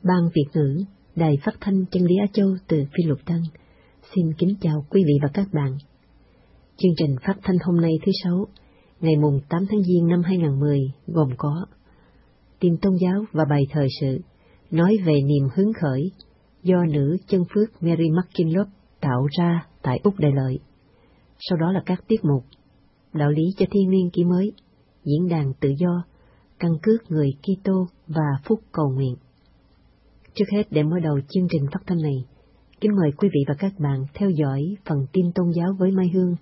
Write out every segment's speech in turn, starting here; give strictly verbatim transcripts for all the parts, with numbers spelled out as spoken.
Ban Việt ngữ, Đài Phát thanh Chân lý Á Châu từ Phi Luật Tân, xin kính chào quý vị và các bạn. Chương trình phát thanh hôm nay thứ Sáu, ngày mùng tám tháng Giêng năm hai nghìn không trăm mười gồm có tin tôn giáo và bài thời sự, nói về niềm hứng khởi do nữ chân phước Mary McKinlop tạo ra tại Úc Đại Lợi. Sau đó là các tiết mục đạo lý cho thiên niên kỷ mới, diễn đàn tự do, căn cước người Kitô và phúc cầu nguyện. Trước hết, để mở đầu chương trình phát thanh này, kính mời quý vị và các bạn theo dõi phần tin tôn giáo với Mai Hương.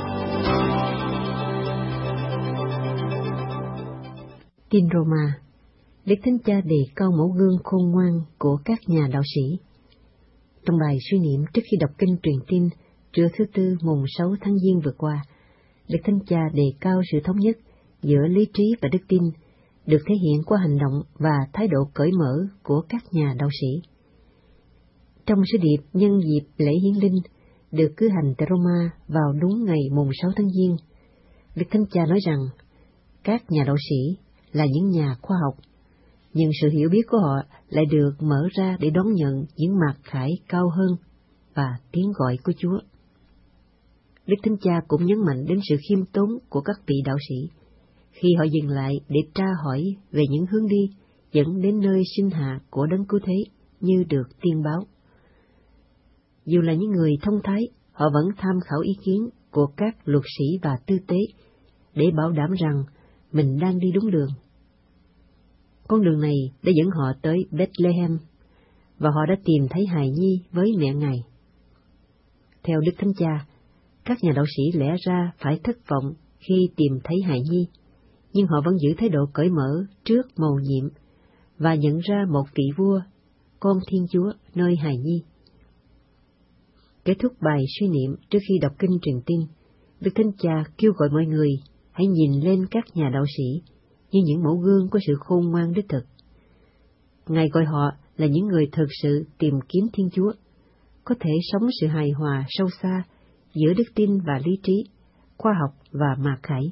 Tin Roma, Đức Thánh Cha đề cao mẫu gương khôn ngoan của các nhà đạo sĩ. Trong bài suy niệm trước khi đọc kinh truyền tin trưa thứ Tư mùng sáu tháng Giêng vừa qua, Đức Thánh Cha đề cao sự thống nhất giữa lý trí và đức tin, được thể hiện qua hành động và thái độ cởi mở của các nhà đạo sĩ. Trong sứ điệp nhân dịp lễ hiến linh được cử hành tại Roma vào đúng ngày mùng sáu tháng Giêng, Đức Thánh Cha nói rằng các nhà đạo sĩ là những nhà khoa học, nhưng sự hiểu biết của họ lại được mở ra để đón nhận những mặc khải cao hơn và tiếng gọi của Chúa. Đức Thánh Cha cũng nhấn mạnh đến sự khiêm tốn của các vị đạo sĩ, khi họ dừng lại để tra hỏi về những hướng đi dẫn đến nơi sinh hạ của Đấng Cứu Thế như được tiên báo. Dù là những người thông thái, họ vẫn tham khảo ý kiến của các luật sĩ và tư tế để bảo đảm rằng mình đang đi đúng đường. Con đường này đã dẫn họ tới Bethlehem, và họ đã tìm thấy hài nhi với mẹ Ngài. Theo Đức Thánh Cha, các nhà đạo sĩ lẽ ra phải thất vọng khi tìm thấy hài nhi, nhưng họ vẫn giữ thái độ cởi mở trước mầu nhiệm và nhận ra một vị vua, con Thiên Chúa nơi hài nhi. Kết thúc bài suy niệm trước khi đọc kinh truyền tin, Đức Thánh Cha kêu gọi mọi người hãy nhìn lên các nhà đạo sĩ như những mẫu gương của sự khôn ngoan đích thực. Ngài gọi họ là những người thực sự tìm kiếm Thiên Chúa, có thể sống sự hài hòa sâu xa giữa đức tin và lý trí, khoa học và mặc khải.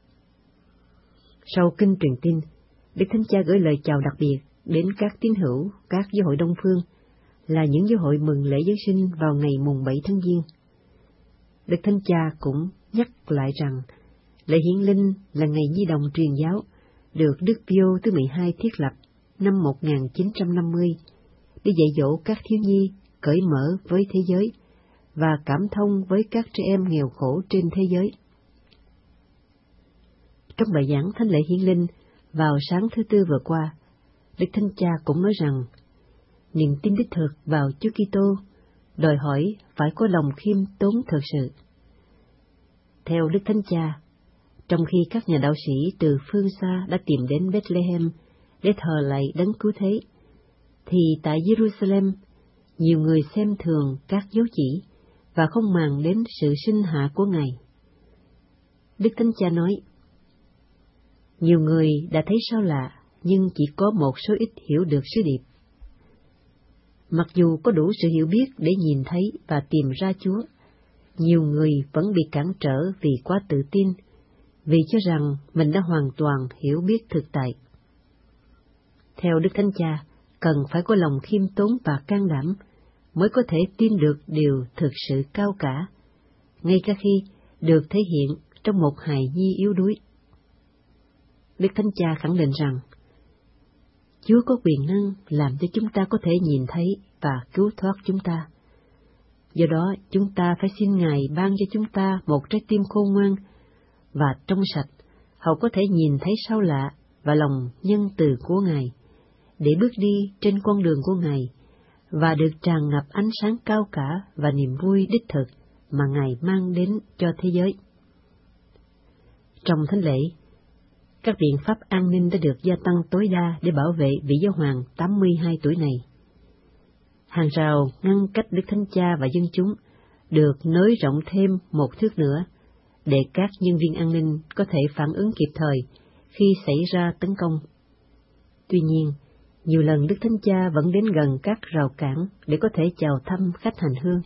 Sau kinh truyền tin, Đức Thánh Cha gửi lời chào đặc biệt đến các tín hữu các giáo hội Đông phương, là những giáo hội mừng lễ Giáng sinh vào ngày mùng bảy tháng Giêng. Đức Thánh Cha cũng nhắc lại rằng lễ hiến linh là ngày nhi đồng truyền giáo được Đức Pio thứ mười hai thiết lập năm một nghìn chín trăm năm mươi để dạy dỗ các thiếu nhi cởi mở với thế giới và cảm thông với các trẻ em nghèo khổ trên thế giới. Trong bài giảng thánh lễ hiến linh vào sáng thứ Tư vừa qua, Đức Thánh Cha cũng nói rằng niềm tin đích thực vào Chúa Kitô đòi hỏi phải có lòng khiêm tốn thực sự. Theo Đức Thánh Cha, trong khi các nhà đạo sĩ từ phương xa đã tìm đến Bethlehem để thờ lạy Đấng Cứu Thế, thì tại Jerusalem, nhiều người xem thường các dấu chỉ và không màng đến sự sinh hạ của Ngài. Đức Thánh Cha nói, nhiều người đã thấy sao lạ, nhưng chỉ có một số ít hiểu được sứ điệp. Mặc dù có đủ sự hiểu biết để nhìn thấy và tìm ra Chúa, nhiều người vẫn bị cản trở vì quá tự tin, vì cho rằng mình đã hoàn toàn hiểu biết thực tại. Theo Đức Thánh Cha, cần phải có lòng khiêm tốn và can đảm mới có thể tin được điều thực sự cao cả, ngay cả khi được thể hiện trong một hài nhi yếu đuối. Đức Thánh Cha khẳng định rằng Chúa có quyền năng làm cho chúng ta có thể nhìn thấy và cứu thoát chúng ta. Do đó, chúng ta phải xin Ngài ban cho chúng ta một trái tim khôn ngoan và trong sạch, hầu có thể nhìn thấy sao lạ và lòng nhân từ của Ngài, để bước đi trên con đường của Ngài và được tràn ngập ánh sáng cao cả và niềm vui đích thực mà Ngài mang đến cho thế giới. Trong thánh lễ, các biện pháp an ninh đã được gia tăng tối đa để bảo vệ vị giáo hoàng tám mươi hai tuổi này. Hàng rào ngăn cách Đức Thánh Cha và dân chúng được nới rộng thêm một thước nữa, để các nhân viên an ninh có thể phản ứng kịp thời khi xảy ra tấn công. Tuy nhiên, nhiều lần Đức Thánh Cha vẫn đến gần các rào cản để có thể chào thăm khách hành hương.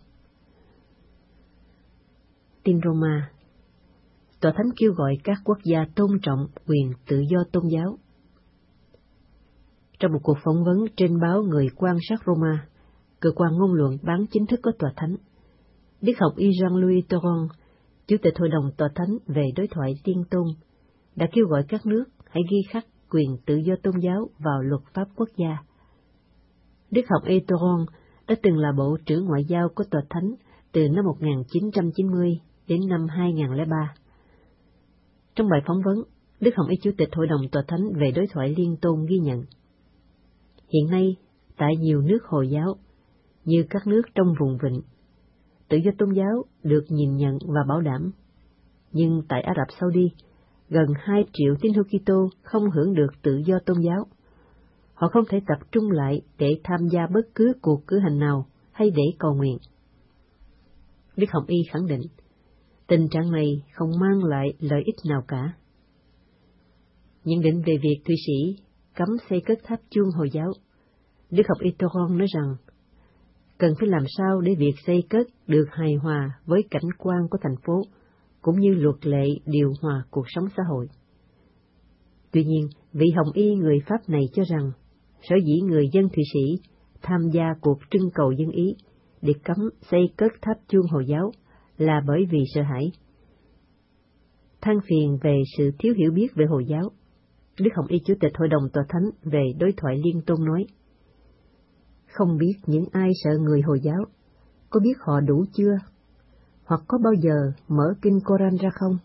Tin Roma, Tòa Thánh kêu gọi các quốc gia tôn trọng quyền tự do tôn giáo. Trong một cuộc phỏng vấn trên báo Người quan sát Roma, cơ quan ngôn luận bán chính thức của Tòa Thánh, Đức học y Jean-Louis Thoron, Chủ tịch Hội đồng Tòa Thánh về đối thoại liên tôn, đã kêu gọi các nước hãy ghi khắc quyền tự do tôn giáo vào luật pháp quốc gia. Đức học y Thoron đã từng là Bộ trưởng Ngoại giao của Tòa Thánh từ năm một nghìn chín trăm chín mươi đến năm hai nghìn lẻ ba. Trong bài phỏng vấn, Đức Hồng Y Chủ tịch Hội đồng Tòa Thánh về đối thoại liên tôn ghi nhận: hiện nay, tại nhiều nước Hồi giáo, như các nước trong vùng vịnh, tự do tôn giáo được nhìn nhận và bảo đảm. Nhưng tại Ả Rập Saudi, gần hai triệu tín hữu Kitô không hưởng được tự do tôn giáo. Họ không thể tập trung lại để tham gia bất cứ cuộc cử hành nào hay để cầu nguyện. Đức Hồng Y khẳng định, tình trạng này không mang lại lợi ích nào cả. Nhận định về việc Thụy Sĩ cấm xây cất tháp chuông Hồi giáo, Đức học y Thoron nói rằng, cần phải làm sao để việc xây cất được hài hòa với cảnh quan của thành phố, cũng như luật lệ điều hòa cuộc sống xã hội. Tuy nhiên, vị Hồng Y người Pháp này cho rằng, sở dĩ người dân Thụy Sĩ tham gia cuộc trưng cầu dân ý để cấm xây cất tháp chuông Hồi giáo là bởi vì sợ hãi. Than phiền về sự thiếu hiểu biết về Hồi giáo, Đức Hồng Y Chủ tịch Hội đồng Tòa Thánh về đối thoại liên tôn nói, không biết những ai sợ người Hồi giáo, có biết họ đủ chưa? Hoặc có bao giờ mở kinh Koran ra không?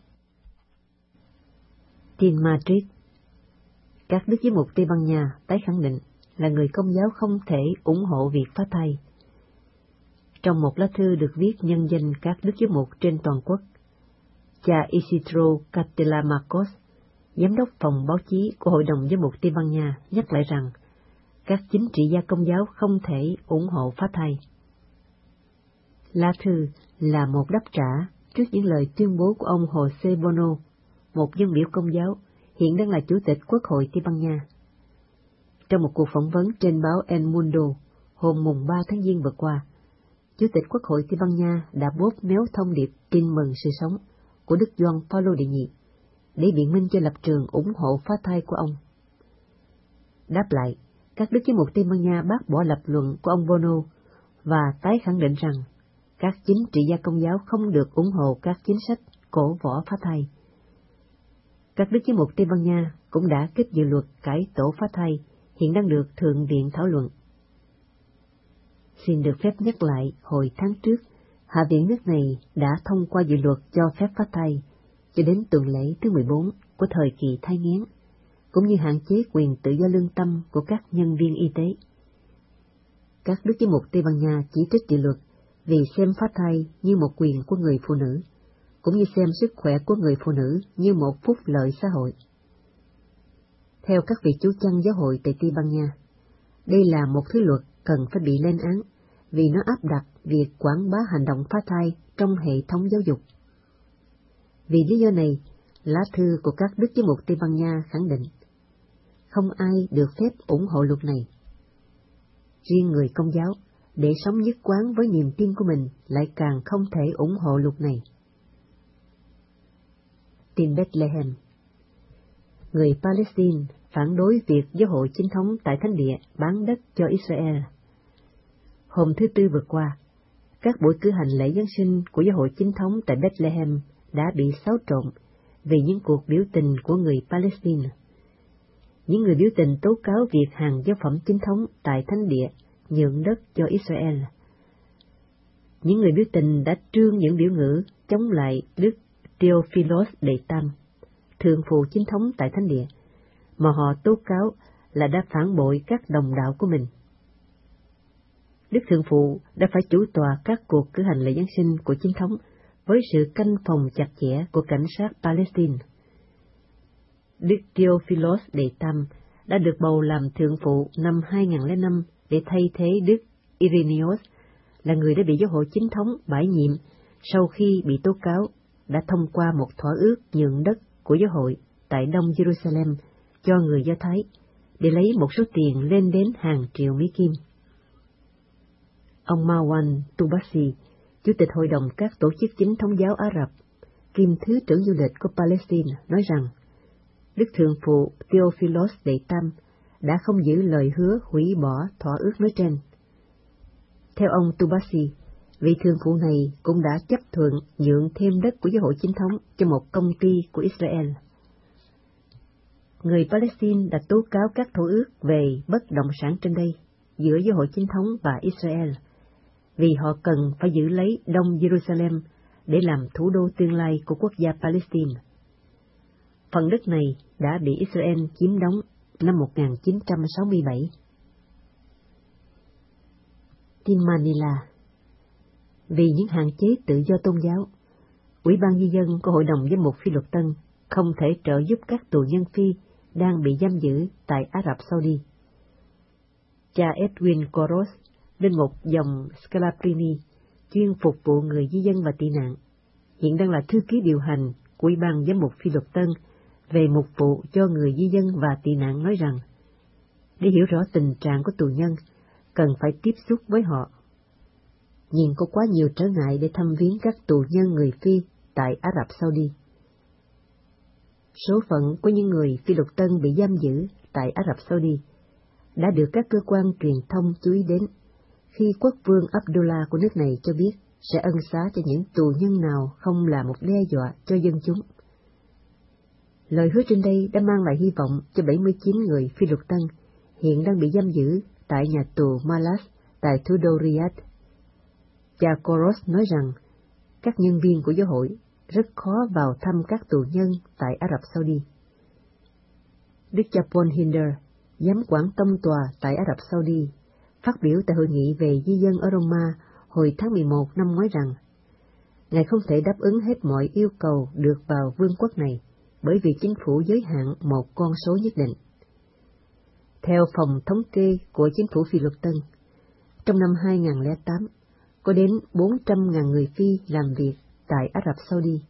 Tin Madrid. Các đức giám mục Tây Ban Nha tái khẳng định là người Công giáo không thể ủng hộ việc phá thai. Trong một lá thư được viết nhân danh các đức giám mục trên toàn quốc, cha Isidro Catela Marcos, giám đốc phòng báo chí của Hội đồng Giám mục Tây Ban Nha, nhắc lại rằng các chính trị gia Công giáo không thể ủng hộ phá thai. Lá thư là một đáp trả trước những lời tuyên bố của ông José Bono, một dân biểu Công giáo, hiện đang là Chủ tịch Quốc hội Tây Ban Nha. Trong một cuộc phỏng vấn trên báo El Mundo hôm mùng ba tháng Giêng vừa qua, Chủ tịch Quốc hội Tây Ban Nha đã bóp méo thông điệp tin mừng sự sống của Đức Gioan Phaolô đệ nhị để biện minh cho lập trường ủng hộ phá thai của ông. Đáp lại, các đức giám mục Tây Ban Nha bác bỏ lập luận của ông Bono và tái khẳng định rằng các chính trị gia Công giáo không được ủng hộ các chính sách cổ võ phá thai. Các đức giám mục Tây Ban Nha cũng đã kích dự luật cải tổ phá thai hiện đang được Thượng viện thảo luận. Xin được phép nhắc lại, hồi tháng trước, Hạ viện nước này đã thông qua dự luật cho phép phá thai cho đến tuần lễ thứ mười bốn của thời kỳ thai nghén, cũng như hạn chế quyền tự do lương tâm của các nhân viên y tế. Các đức giám mục Tây Ban Nha chỉ trích dự luật vì xem phá thai như một quyền của người phụ nữ, cũng như xem sức khỏe của người phụ nữ như một phúc lợi xã hội. Theo các vị chú chăn giáo hội tại Tây Ban Nha, đây là một thứ luật cần phải bị lên án vì nó áp đặt việc quảng bá hành động phá thai trong hệ thống giáo dục. Vì lý do này, lá thư của các đức giám mục Tây Ban Nha khẳng định, không ai được phép ủng hộ luật này. Riêng người Công giáo, để sống nhất quán với niềm tin của mình, lại càng không thể ủng hộ luật này. Tin Bethlehem. Người Palestine phản đối việc giáo hội chính thống tại Thánh địa bán đất cho Israel. Hôm thứ Tư vừa qua, các buổi cử hành lễ Giáng sinh của giáo hội chính thống tại Bethlehem đã bị xáo trộn vì những cuộc biểu tình của người Palestine. Những người biểu tình tố cáo việc hàng giáo phẩm chính thống tại Thánh địa nhượng đất cho Israel. Những người biểu tình đã trương những biểu ngữ chống lại Đức Theophilos Đệ Tam, thượng phụ chính thống tại Thánh địa, mà họ tố cáo là đã phản bội các đồng đạo của mình. Đức Thượng Phụ đã phải chủ tọa các cuộc cử hành lễ Giáng sinh của chính thống với sự canh phòng chặt chẽ của cảnh sát Palestine. Đức Theophilos Đệ Tam đã được bầu làm Thượng Phụ năm hai nghìn lẻ năm để thay thế Đức Irenaeus, là người đã bị giáo hội chính thống bãi nhiệm sau khi bị tố cáo đã thông qua một thỏa ước nhượng đất của giáo hội tại Đông Jerusalem cho người Do Thái để lấy một số tiền lên đến hàng triệu Mỹ Kim. Ông Marwan Tubasi, Chủ tịch Hội đồng các tổ chức chính thống giáo Ả Rập, kiêm Thứ trưởng Du lịch của Palestine, nói rằng Đức Thượng Phụ Theophilos Đệ Tam đã không giữ lời hứa hủy bỏ thỏa ước nói trên. Theo ông Tubasi, vị thường phụ này cũng đã chấp thuận nhượng thêm đất của giáo hội chính thống cho một công ty của Israel. Người Palestine đã tố cáo các thỏa ước về bất động sản trên đây giữa giáo hội chính thống và Israel, vì họ cần phải giữ lấy Đông Jerusalem để làm thủ đô tương lai của quốc gia Palestine. Phần đất này đã bị Israel chiếm đóng năm một nghìn chín trăm sáu mươi bảy. Tin Manila. Vì những hạn chế tự do tôn giáo, Ủy ban Di dân của Hội đồng Giám mục Phi Luật Tân không thể trợ giúp các tù nhân Phi đang bị giam giữ tại Ả Rập Saudi. Cha Edwin Koros, linh mục dòng Scalabrini, chuyên phục vụ người di dân và tị nạn, hiện đang là thư ký điều hành của Ủy ban Giám mục Phi Luật Tân về mục vụ cho người di dân và tị nạn, nói rằng, để hiểu rõ tình trạng của tù nhân, cần phải tiếp xúc với họ. Nhưng có quá nhiều trở ngại để thăm viếng các tù nhân người Phi tại Ả Rập Saudi. Số phận của những người Phi Luật Tân bị giam giữ tại Ả Rập Saudi đã được các cơ quan truyền thông chú ý đến khi quốc vương Abdullah của nước này cho biết sẽ ân xá cho những tù nhân nào không là một đe dọa cho dân chúng. Lời hứa trên đây đã mang lại hy vọng cho bảy mươi chín người Phi Luật Tân hiện đang bị giam giữ tại nhà tù Malas tại thủ đô Riyadh. Cha Koros nói rằng các nhân viên của giáo hội rất khó vào thăm các tù nhân tại Ả Rập Saudi. Đức cha Paul Hinder, giám quản tông tòa tại Ả Rập Saudi, phát biểu tại hội nghị về di dân ở Roma hồi tháng mười một năm ngoái rằng, Ngài không thể đáp ứng hết mọi yêu cầu được vào vương quốc này, bởi vì chính phủ giới hạn một con số nhất định. Theo phòng thống kê của chính phủ Phi Luật Tân, trong năm hai nghìn lẻ tám, có đến bốn trăm nghìn người Phi làm việc tại Ả Rập Saudi.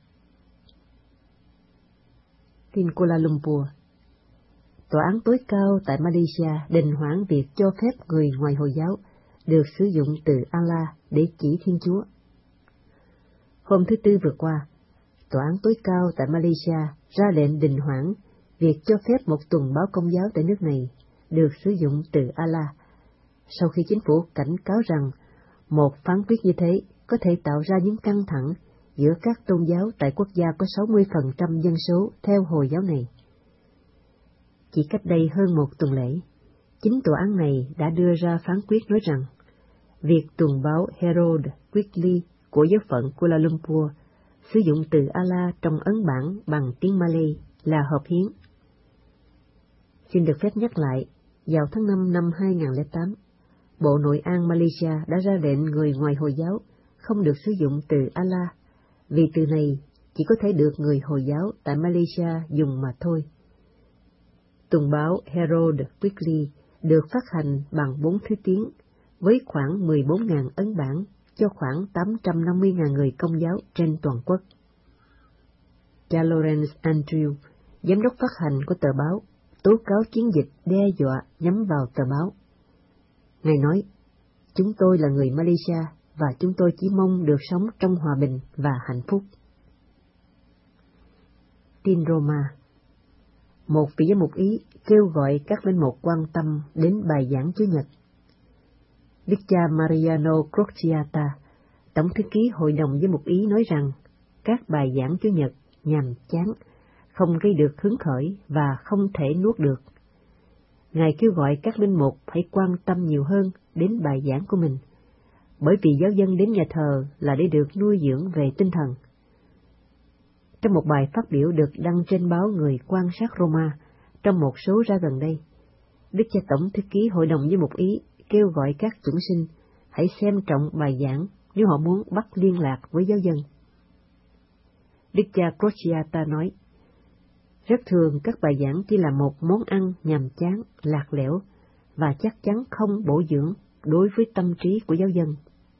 Tin Kuala Lumpur. Tòa án tối cao tại Malaysia đình hoãn việc cho phép người ngoài Hồi giáo được sử dụng từ Allah để chỉ Thiên Chúa. Hôm thứ Tư vừa qua, Tòa án tối cao tại Malaysia ra lệnh đình hoãn việc cho phép một tuần báo Công giáo tại nước này được sử dụng từ Allah, sau khi chính phủ cảnh cáo rằng một phán quyết như thế có thể tạo ra những căng thẳng giữa các tôn giáo tại quốc gia có sáu mươi phần trăm dân số theo Hồi giáo này. Chỉ cách đây hơn một tuần lễ, chính tòa án này đã đưa ra phán quyết nói rằng việc tuần báo Herald Weekly của giáo phận Kuala Lumpur sử dụng từ Allah trong ấn bản bằng tiếng Malay là hợp hiến. Xin được phép nhắc lại, vào tháng năm năm hai nghìn lẻ tám, Bộ Nội an Malaysia đã ra lệnh người ngoài Hồi giáo không được sử dụng từ Allah, vì từ này chỉ có thể được người Hồi giáo tại Malaysia dùng mà thôi. Tuần báo Herald Weekly được phát hành bằng bốn thứ tiếng, với khoảng mười bốn nghìn ấn bản cho khoảng tám trăm năm mươi nghìn người Công giáo trên toàn quốc. Cha Lawrence Andrew, giám đốc phát hành của tờ báo, tố cáo chiến dịch đe dọa nhắm vào tờ báo. Ngài nói, chúng tôi là người Malaysia và chúng tôi chỉ mong được sống trong hòa bình và hạnh phúc. Tin Roma. Một vị giám mục Ý kêu gọi các linh mục quan tâm đến bài giảng Chủ nhật. Đức cha Mariano Crociata, tổng thư ký Hội đồng giám mục Ý, nói rằng các bài giảng Chủ nhật nhàm chán, không gây được hứng khởi và không thể nuốt được. Ngài kêu gọi các linh mục hãy quan tâm nhiều hơn đến bài giảng của mình, bởi vì giáo dân đến nhà thờ là để được nuôi dưỡng về tinh thần. Trong một bài phát biểu được đăng trên báo Người Quan sát Roma trong một số ra gần đây, Đức cha tổng thư ký Hội đồng giám mục Ý kêu gọi các chủng sinh hãy xem trọng bài giảng nếu họ muốn bắt liên lạc với giáo dân. Đức cha Crociata nói, rất thường các bài giảng chỉ là một món ăn nhàm chán, lạc lẽo và chắc chắn không bổ dưỡng đối với tâm trí của giáo dân.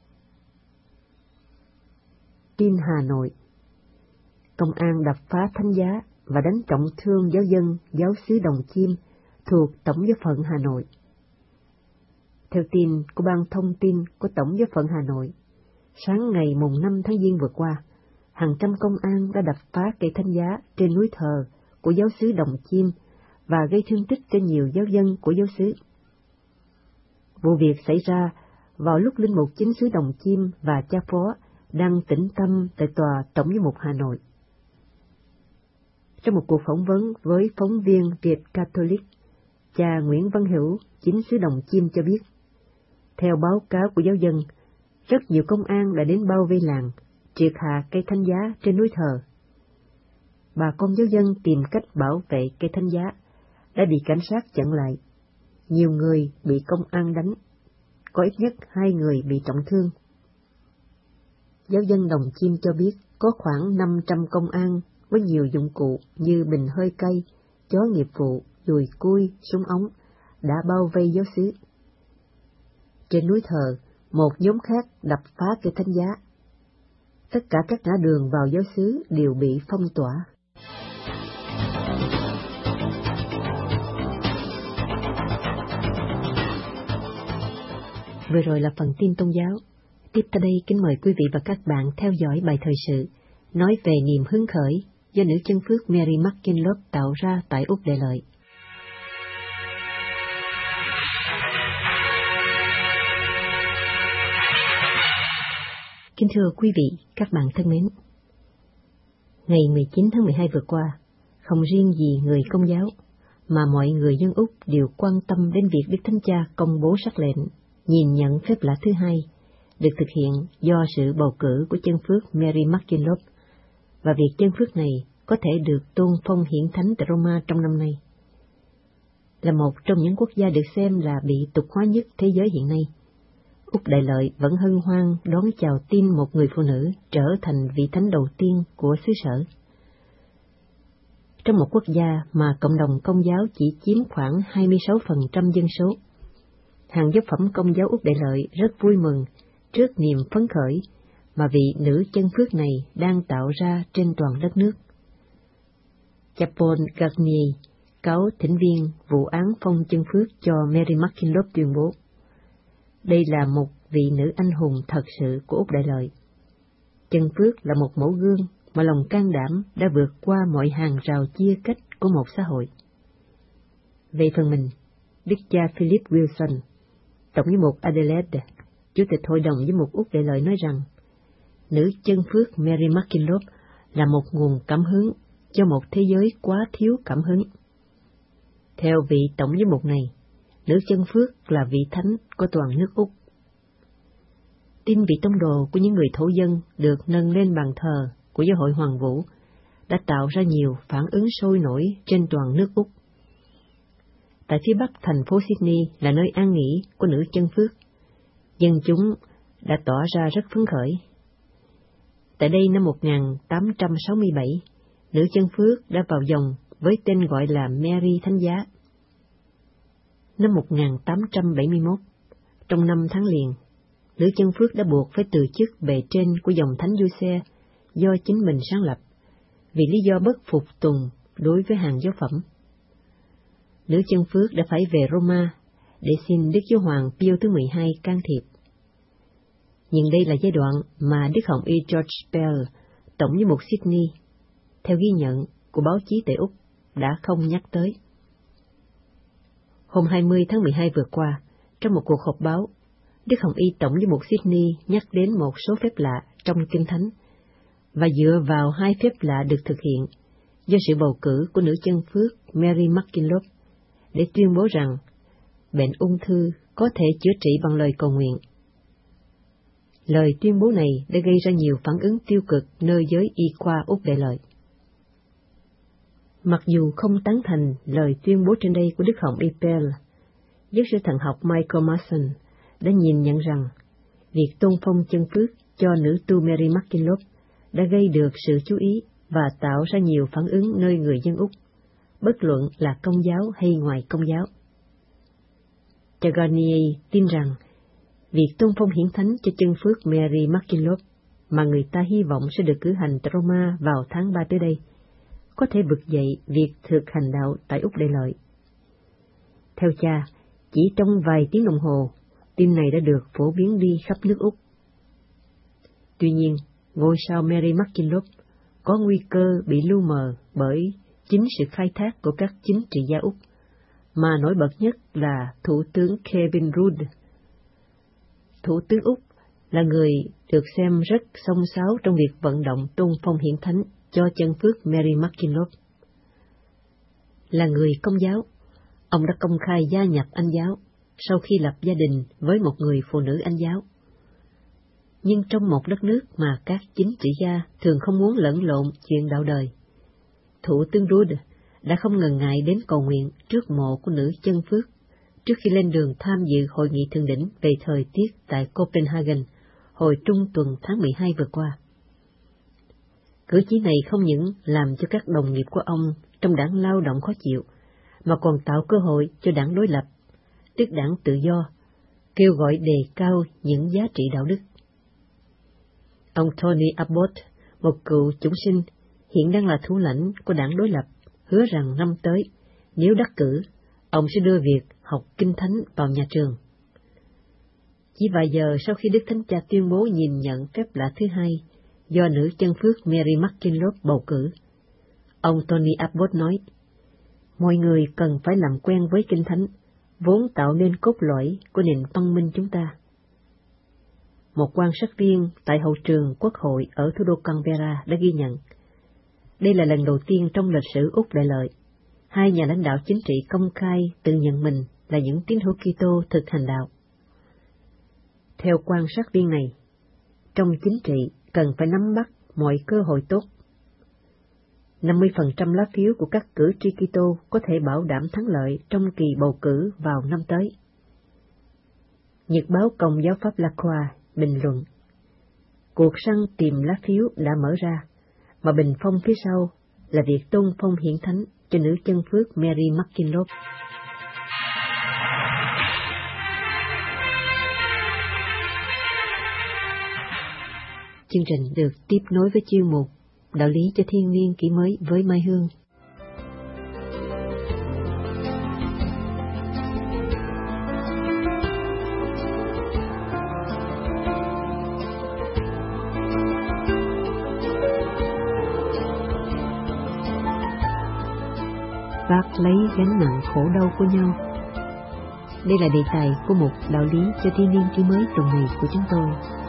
Tin Hà Nội. Công an đập phá thánh giá và đánh trọng thương giáo dân giáo xứ Đồng Chiêm thuộc Tổng giáo phận Hà Nội. Theo tin của Ban Thông tin của Tổng giáo phận Hà Nội, sáng ngày mùng năm tháng Giêng vừa qua, hàng trăm công an đã đập phá cây thánh giá trên núi thờ của giáo xứ Đồng Chiêm và gây thương tích cho nhiều giáo dân của giáo xứ. Vụ việc xảy ra vào lúc linh mục chính xứ Đồng Chiêm và cha phó đang tĩnh tâm tại tòa Tổng giám mục Hà Nội. Trong một cuộc phỏng vấn với phóng viên Việt Catholic, cha Nguyễn Văn Hữu, chính xứ Đồng Chiêm cho biết, theo báo cáo của giáo dân, rất nhiều công an đã đến bao vây làng, triệt hạ cây thánh giá trên núi thờ. Bà con giáo dân tìm cách bảo vệ cây thánh giá, đã bị cảnh sát chặn lại. Nhiều người bị công an đánh, có ít nhất hai người bị trọng thương. Giáo dân Đồng Chiêm cho biết có khoảng năm trăm công an với nhiều dụng cụ như bình hơi cay, chó nghiệp vụ, dùi cui, súng ống, đã bao vây giáo xứ. Trên núi thờ, một nhóm khác đập phá cây thánh giá. Tất cả các ngã đường vào giáo xứ đều bị phong tỏa. Vừa rồi là phần tin tôn giáo. Tiếp tới đây kính mời quý vị và các bạn theo dõi bài thời sự nói về niềm hứng khởi do nữ chân phước Mary McKinlop tạo ra tại Úc Đại Lợi. Kính thưa quý vị, các bạn thân mến, ngày mười chín tháng mười hai vừa qua, không riêng gì người Công giáo, mà mọi người dân Úc đều quan tâm đến việc Đức Thánh Cha công bố sắc lệnh nhìn nhận phép lạ thứ hai được thực hiện do sự bầu cử của chân phước Mary McKinlop, và việc chân phước này có thể được tôn phong hiển thánh tại Roma trong năm nay. Là một trong những quốc gia được xem là bị tục hóa nhất thế giới hiện nay, Úc Đại Lợi vẫn hân hoan đón chào tin một người phụ nữ trở thành vị thánh đầu tiên của xứ sở. Trong một quốc gia mà cộng đồng Công giáo chỉ chiếm khoảng hai mươi sáu phần trăm dân số, hàng giáo phẩm Công giáo Úc Đại Lợi rất vui mừng trước niềm phấn khởi mà vị nữ chân phước này đang tạo ra trên toàn đất nước. Cha Paul Garnier, cáo thỉnh viên vụ án phong chân phước cho Mary McKinlop tuyên bố, đây là một vị nữ anh hùng thật sự của Úc Đại Lợi. Chân phước là một mẫu gương mà lòng can đảm đã vượt qua mọi hàng rào chia cách của một xã hội. Về phần mình, Đức cha Philip Wilson, Tổng giám mục Adelaide, Chủ tịch Hội đồng giám mục Úc Đại Lợi nói rằng, nữ chân phước Mary McKinlop là một nguồn cảm hứng cho một thế giới quá thiếu cảm hứng. Theo vị Tổng giám mục này, nữ chân phước là vị thánh của toàn nước Úc. Tin vị tông đồ của những người thổ dân được nâng lên bàn thờ của giáo hội Hoàng Vũ đã tạo ra nhiều phản ứng sôi nổi trên toàn nước Úc. Tại phía bắc thành phố Sydney là nơi an nghỉ của nữ chân phước, dân chúng đã tỏ ra rất phấn khởi. Tại đây năm một nghìn tám trăm sáu mươi bảy, nữ chân phước đã vào dòng với tên gọi là Mary Thánh Giá. Năm một nghìn tám trăm bảy mươi mốt, trong năm tháng liền, nữ chân phước đã buộc phải từ chức bề trên của dòng Thánh Giuse do chính mình sáng lập, vì lý do bất phục tùng đối với hàng giáo phẩm. Nữ chân phước đã phải về Roma để xin Đức Giáo hoàng Pio thứ mười hai can thiệp. Nhưng đây là giai đoạn mà Đức Hồng Y George Pell, Tổng giám mục Sydney, theo ghi nhận của báo chí tại Úc, đã không nhắc tới. Hôm hai mươi tháng mười hai vừa qua, trong một cuộc họp báo, Đức Hồng Y Tổng giám mục Sydney nhắc đến một số phép lạ trong Kinh Thánh, và dựa vào hai phép lạ được thực hiện do sự bầu cử của nữ chân phước Mary McKinlop, để tuyên bố rằng bệnh ung thư có thể chữa trị bằng lời cầu nguyện. Lời tuyên bố này đã gây ra nhiều phản ứng tiêu cực nơi giới y khoa Úc Đại Lợi. Mặc dù không tán thành lời tuyên bố trên đây của Đức Hồng Y Pell, giáo sư thần học Michael Mason đã nhìn nhận rằng việc tôn phong chân phước cho nữ tu Mary McKinlop đã gây được sự chú ý và tạo ra nhiều phản ứng nơi người dân Úc, bất luận là Công giáo hay ngoài Công giáo. Cha Garnier tin rằng việc tôn phong hiển thánh cho chân phước Mary McKinlop mà người ta hy vọng sẽ được cử hành tại Roma vào tháng ba tới đây có thể vực dậy việc thực hành đạo tại Úc Đại Lợi. Theo cha, chỉ trong vài tiếng đồng hồ, tin này đã được phổ biến đi khắp nước Úc. Tuy nhiên, ngôi sao Mary McKinlop có nguy cơ bị lu mờ bởi chính sự khai thác của các chính trị gia Úc, mà nổi bật nhất là Thủ tướng Kevin Rudd. Thủ tướng Úc là người được xem rất xông xáo trong việc vận động tôn phong hiển thánh cho chân phước Mary McKillop. Là người Công giáo, ông đã công khai gia nhập Anh giáo sau khi lập gia đình với một người phụ nữ Anh giáo. Nhưng trong một đất nước mà các chính trị gia thường không muốn lẫn lộn chuyện đạo đời, Thủ tướng Rudd đã không ngần ngại đến cầu nguyện trước mộ của nữ chân phước trước khi lên đường tham dự hội nghị thượng đỉnh về thời tiết tại Copenhagen hồi trung tuần tháng mười hai vừa qua. Cử chỉ này không những làm cho các đồng nghiệp của ông trong đảng Lao động khó chịu, mà còn tạo cơ hội cho đảng đối lập, tức đảng Tự do, kêu gọi đề cao những giá trị đạo đức. Ông Tony Abbott, một cựu chủng sinh, hiện đang là thủ lãnh của đảng đối lập, hứa rằng năm tới, nếu đắc cử, ông sẽ đưa việc học kinh thánh vào nhà trường. Chỉ vài giờ sau khi Đức Thánh Cha tuyên bố nhìn nhận phép lạ thứ hai do nữ chân phước Mary McKillop bầu cử, ông Tony Abbott nói, mọi người cần phải làm quen với kinh thánh, vốn tạo nên cốt lõi của nền văn minh chúng ta. Một quan sát viên tại hậu trường Quốc hội ở thủ đô Canberra đã ghi nhận, đây là lần đầu tiên trong lịch sử Úc đại lợi, hai nhà lãnh đạo chính trị công khai tự nhận mình là những tín hữu Kitô thực hành đạo. Theo quan sát viên này, trong chính trị cần phải nắm bắt mọi cơ hội tốt. năm mươi phần trăm lá phiếu của các cử tri Kitô có thể bảo đảm thắng lợi trong kỳ bầu cử vào năm tới. Nhật báo Công giáo Pháp La Croix bình luận, cuộc săn tìm lá phiếu đã mở ra, mà bình phong phía sau là việc tôn phong hiển thánh cho nữ chân phước Mary McKillop. Chương trình được tiếp nối với chuyên mục Đạo lý cho thiên niên kỷ mới với Mai Hương. Vác lấy gánh nặng khổ đau của nhau. Đây là đề tài của một đạo lý cho thiên niên kỷ mới tuần này của chúng tôi.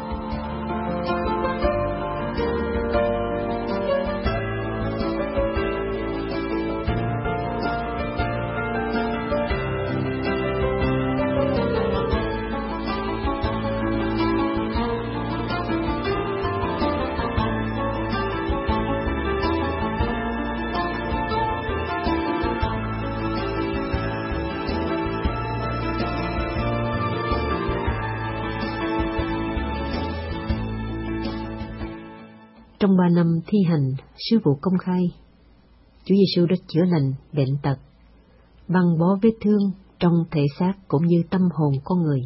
Trong ba năm thi hành sứ vụ công khai, Chúa Giêsu đã chữa lành bệnh tật, băng bó vết thương trong thể xác cũng như tâm hồn con người.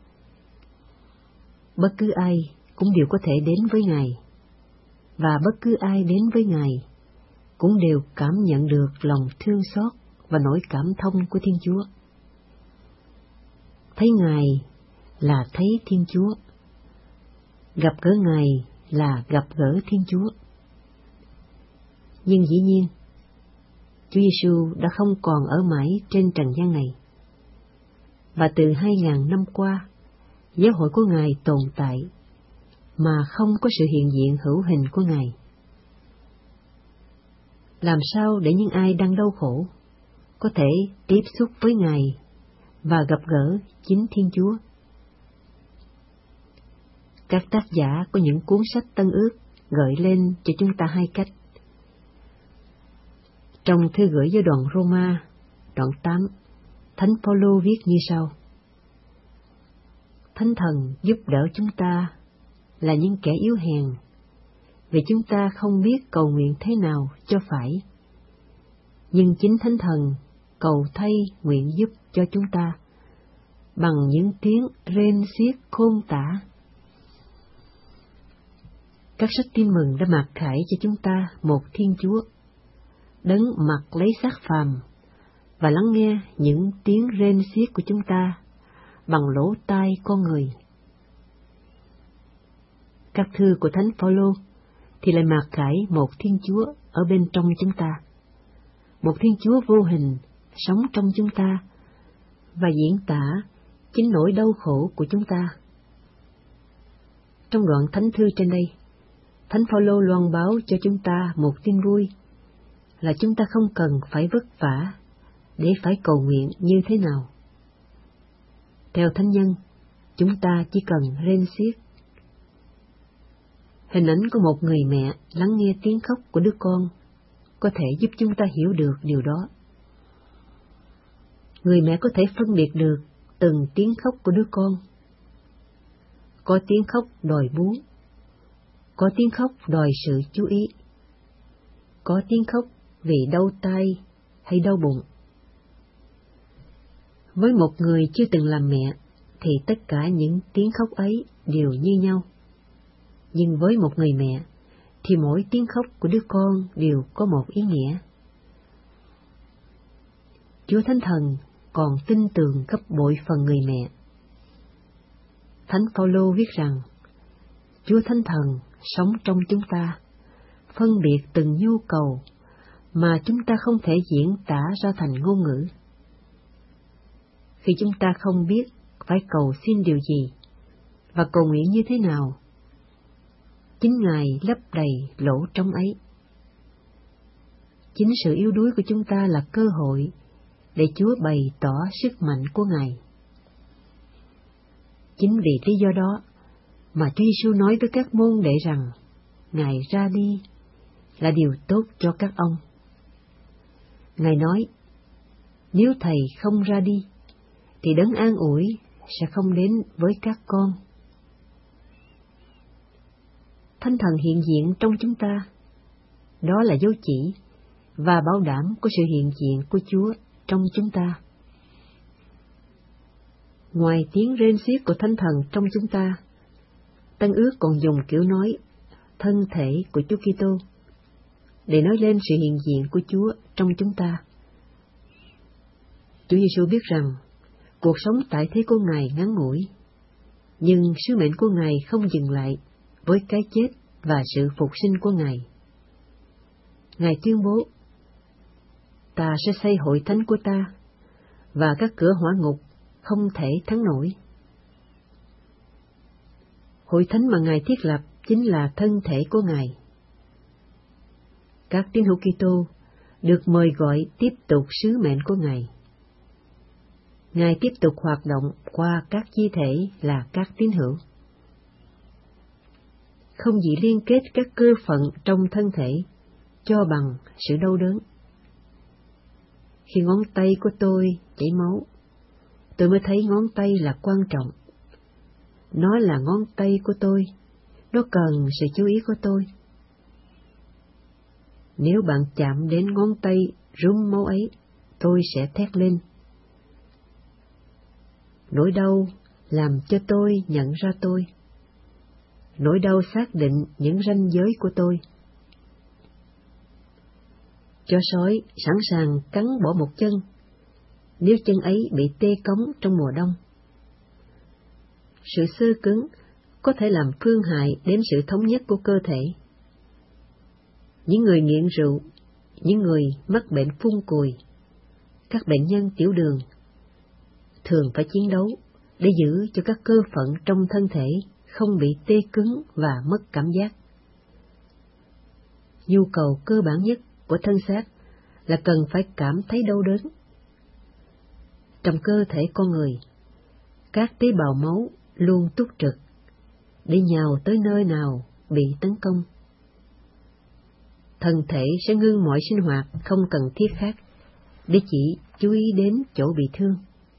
Bất cứ ai cũng đều có thể đến với Ngài, và bất cứ ai đến với Ngài cũng đều cảm nhận được lòng thương xót và nỗi cảm thông của Thiên Chúa. Thấy Ngài là thấy Thiên Chúa, gặp gỡ Ngài là gặp gỡ Thiên Chúa. Nhưng dĩ nhiên, Chúa Giêsu đã không còn ở mãi trên trần gian này, và từ hai ngàn năm qua, giáo hội của Ngài tồn tại mà không có sự hiện diện hữu hình của Ngài. Làm sao để những ai đang đau khổ có thể tiếp xúc với Ngài và gặp gỡ chính Thiên Chúa? Các tác giả của những cuốn sách Tân Ước gợi lên cho chúng ta hai cách. Trong thư gửi với đoàn Roma, đoạn tám, Thánh Phaolô viết như sau: Thánh Thần giúp đỡ chúng ta là những kẻ yếu hèn, vì chúng ta không biết cầu nguyện thế nào cho phải. Nhưng chính Thánh Thần cầu thay nguyện giúp cho chúng ta bằng những tiếng rên xiết khôn tả. Các sách Tin Mừng đã mặc khải cho chúng ta một Thiên Chúa, đấng mặc lấy xác phàm, và lắng nghe những tiếng rên xiết của chúng ta bằng lỗ tai con người. Các thư của Thánh Phaolô thì lại mặc khải một Thiên Chúa ở bên trong chúng ta, một Thiên Chúa vô hình sống trong chúng ta và diễn tả chính nỗi đau khổ của chúng ta. Trong đoạn thánh thư trên đây, Thánh Phaolô loan báo cho chúng ta một tin vui là chúng ta không cần phải vất vả để phải cầu nguyện như thế nào. Theo Thánh Nhân, chúng ta chỉ cần rên xiết. Hình ảnh của một người mẹ lắng nghe tiếng khóc của đứa con có thể giúp chúng ta hiểu được điều đó. Người mẹ có thể phân biệt được từng tiếng khóc của đứa con. Có tiếng khóc đòi bú, có tiếng khóc đòi sự chú ý, có tiếng khóc vì đau tai hay đau bụng. Với một người chưa từng làm mẹ thì tất cả những tiếng khóc ấy đều như nhau. Nhưng với một người mẹ thì mỗi tiếng khóc của đứa con đều có một ý nghĩa. Chúa Thánh Thần còn tin tưởng gấp bội phần người mẹ. Thánh Phaolô viết rằng, Chúa Thánh Thần sống trong chúng ta, phân biệt từng nhu cầu mà chúng ta không thể diễn tả ra thành ngôn ngữ. Khi chúng ta không biết phải cầu xin điều gì và cầu nguyện như thế nào, chính Ngài lấp đầy lỗ trống ấy. Chính sự yếu đuối của chúng ta là cơ hội để Chúa bày tỏ sức mạnh của Ngài. Chính vì lý do đó mà Chúa Giêsu nói với các môn đệ rằng Ngài ra đi là điều tốt cho các ông. Ngài nói, nếu Thầy không ra đi, thì đấng an ủi sẽ không đến với các con. Thánh Thần hiện diện trong chúng ta, đó là dấu chỉ và bảo đảm của sự hiện diện của Chúa trong chúng ta. Ngoài tiếng rên xiết của Thánh Thần trong chúng ta, Tân Ước còn dùng kiểu nói thân thể của Chúa Kitô để nói lên sự hiện diện của Chúa trong chúng ta. Chúa Giêsu biết rằng cuộc sống tại thế của Ngài ngắn ngủi, nhưng sứ mệnh của Ngài không dừng lại với cái chết và sự phục sinh của Ngài. Ngài tuyên bố, ta sẽ xây hội thánh của ta, và các cửa hỏa ngục không thể thắng nổi. Hội thánh mà Ngài thiết lập chính là thân thể của Ngài. Các tín hữu Kitô được mời gọi tiếp tục sứ mệnh của Ngài. Ngài tiếp tục hoạt động qua các chi thể là các tín hữu. Không gì liên kết các cơ phận trong thân thể cho bằng sự đau đớn. Khi ngón tay của tôi chảy máu, tôi mới thấy ngón tay là quan trọng. Nó là ngón tay của tôi, nó cần sự chú ý của tôi. Nếu bạn chạm đến ngón tay rúm máu ấy, tôi sẽ thét lên. Nỗi đau làm cho tôi nhận ra tôi. Nỗi đau xác định những ranh giới của tôi. Chó sói sẵn sàng cắn bỏ một chân, nếu chân ấy bị tê cống trong mùa đông. Sự xơ cứng có thể làm phương hại đến sự thống nhất của cơ thể. Những người nghiện rượu, những người mắc bệnh phun cùi, các bệnh nhân tiểu đường, thường phải chiến đấu để giữ cho các cơ phận trong thân thể không bị tê cứng và mất cảm giác. Nhu cầu cơ bản nhất của thân xác là cần phải cảm thấy đau đớn. Trong cơ thể con người, các tế bào máu luôn túc trực để nhào tới nơi nào bị tấn công. Thân thể sẽ ngưng mọi sinh hoạt không cần thiết khác để chỉ chú ý đến chỗ bị thương.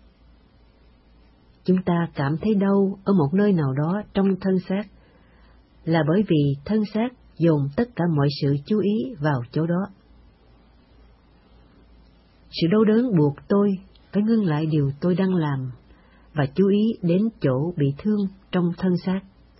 Chúng ta cảm thấy đau ở một nơi nào đó trong thân xác là bởi vì thân xác dồn tất cả mọi sự chú ý vào chỗ đó. Sự đau đớn buộc tôi phải ngưng lại điều tôi đang làm và chú ý đến chỗ bị thương trong thân xác.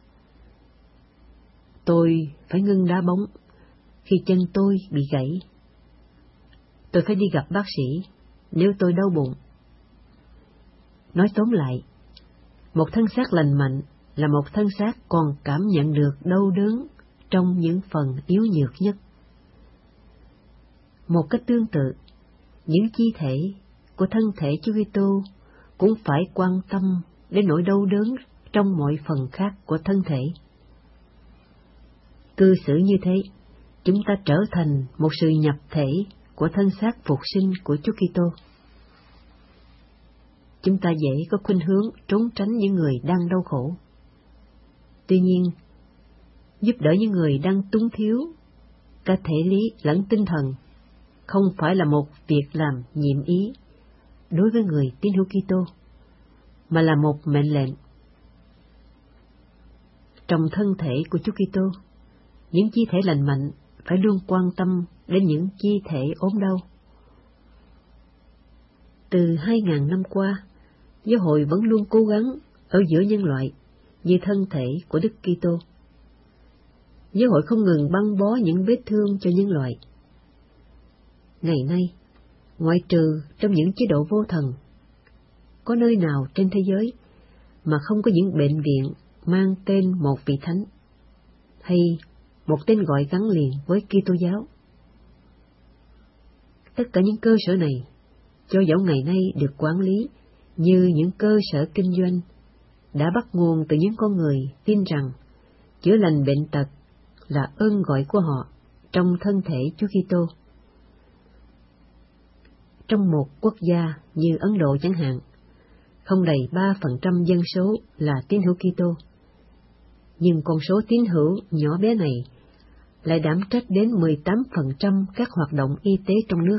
Tôi phải ngưng đá bóng khi chân tôi bị gãy. Tôi phải đi gặp bác sĩ nếu tôi đau bụng. Nói tóm lại, một thân xác lành mạnh là một thân xác còn cảm nhận được đau đớn trong những phần yếu nhược nhất. Một cách tương tự, những chi thể của thân thể Chúa Kitô cũng phải quan tâm đến nỗi đau đớn trong mọi phần khác của thân thể. Cư xử như thế, chúng ta trở thành một sự nhập thể của thân xác phục sinh của Chúa Kitô. Chúng ta dễ có khuynh hướng trốn tránh những người đang đau khổ. Tuy nhiên, giúp đỡ những người đang túng thiếu cả thể lý lẫn tinh thần không phải là một việc làm nhiệm ý đối với người tín hữu Kitô, mà là một mệnh lệnh. Trong thân thể của Chúa Kitô, những chi thể lành mạnh phải luôn quan tâm đến những chi thể ốm đau. Từ hai ngàn năm qua, giáo hội vẫn luôn cố gắng ở giữa nhân loại như thân thể của Đức Kitô. Giáo hội không ngừng băng bó những vết thương cho nhân loại. Ngày nay, ngoại trừ trong những chế độ vô thần, có nơi nào trên thế giới mà không có những bệnh viện mang tên một vị thánh, hay một tên gọi gắn liền với Kitô giáo? Tất cả những cơ sở này, cho dẫu ngày nay được quản lý như những cơ sở kinh doanh, đã bắt nguồn từ những con người tin rằng chữa lành bệnh tật là ơn gọi của họ trong thân thể Chúa Kitô. Trong một quốc gia như Ấn Độ chẳng hạn, không đầy ba phần trăm dân số là tín hữu Kitô, nhưng con số tín hữu nhỏ bé này lại đảm trách đến mười tám phần trăm các hoạt động y tế trong nước.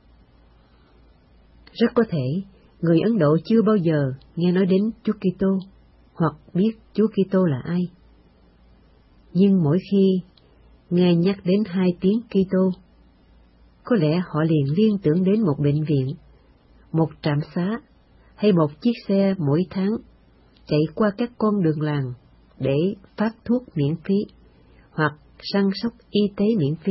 Rất có thể người Ấn Độ chưa bao giờ nghe nói đến Chúa Kitô hoặc biết Chúa Kitô là ai. Nhưng mỗi khi nghe nhắc đến hai tiếng Kitô, có lẽ họ liền liên tưởng đến một bệnh viện, một trạm xá hay một chiếc xe mỗi tháng chạy qua các con đường làng để phát thuốc miễn phí hoặc săn sóc y tế miễn phí.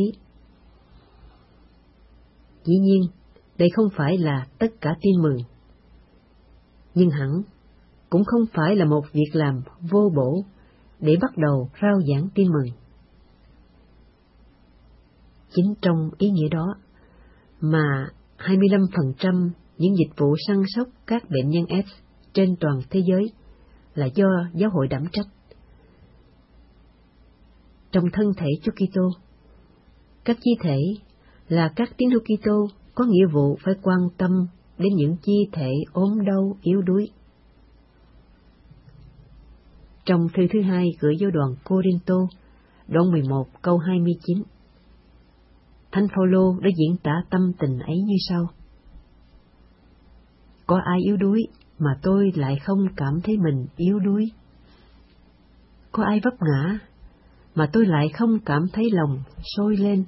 Dĩ nhiên, đây không phải là tất cả tin mừng, nhưng hẳn cũng không phải là một việc làm vô bổ để bắt đầu rao giảng tin mừng. Chính trong ý nghĩa đó mà hai mươi lăm phần trăm những dịch vụ săn sóc các bệnh nhân AIDS trên toàn thế giới là do giáo hội đảm trách. Trong thân thể Chúa Kitô, các chi thể là các tín hữu Kitô có nghĩa vụ phải quan tâm đến những chi thể ốm đau yếu đuối. Trong thư thứ hai gửi giáo đoàn Cô-rinh-tô, đoạn mười một câu hai mươi chín, Thánh Phao-lô đã diễn tả tâm tình ấy như sau: Có ai yếu đuối mà tôi lại không cảm thấy mình yếu đuối? Có ai vấp ngã mà tôi lại không cảm thấy lòng sôi lên?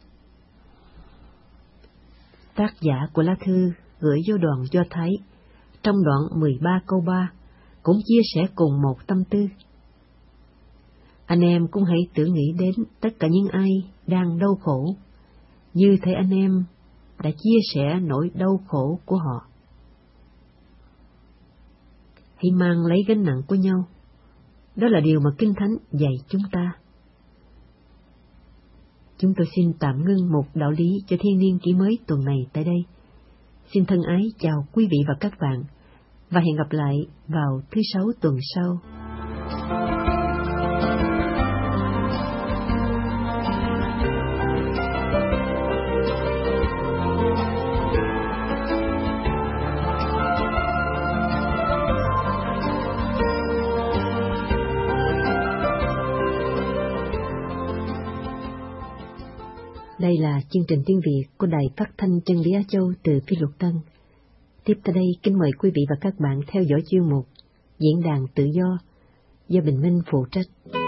Tác giả của lá thư gửi giáo đoàn Do Thái trong đoạn mười ba câu ba cũng chia sẻ cùng một tâm tư. Anh em cũng hãy tưởng nghĩ đến tất cả những ai đang đau khổ, như thể anh em đã chia sẻ nỗi đau khổ của họ. Hãy mang lấy gánh nặng của nhau. Đó là điều mà Kinh Thánh dạy chúng ta. Chúng tôi xin tạm ngưng một đạo lý cho thiên niên kỷ mới tuần này tại đây. Xin thân ái chào quý vị và các bạn, và hẹn gặp lại vào thứ Sáu tuần sau. Đây là chương trình tiếng Việt của Đài Phát thanh Chân lý Á Châu từ Phi Luật Tân. Tiếp tới đây, kính mời quý vị và các bạn theo dõi chuyên mục Diễn đàn Tự do do Bình Minh phụ trách.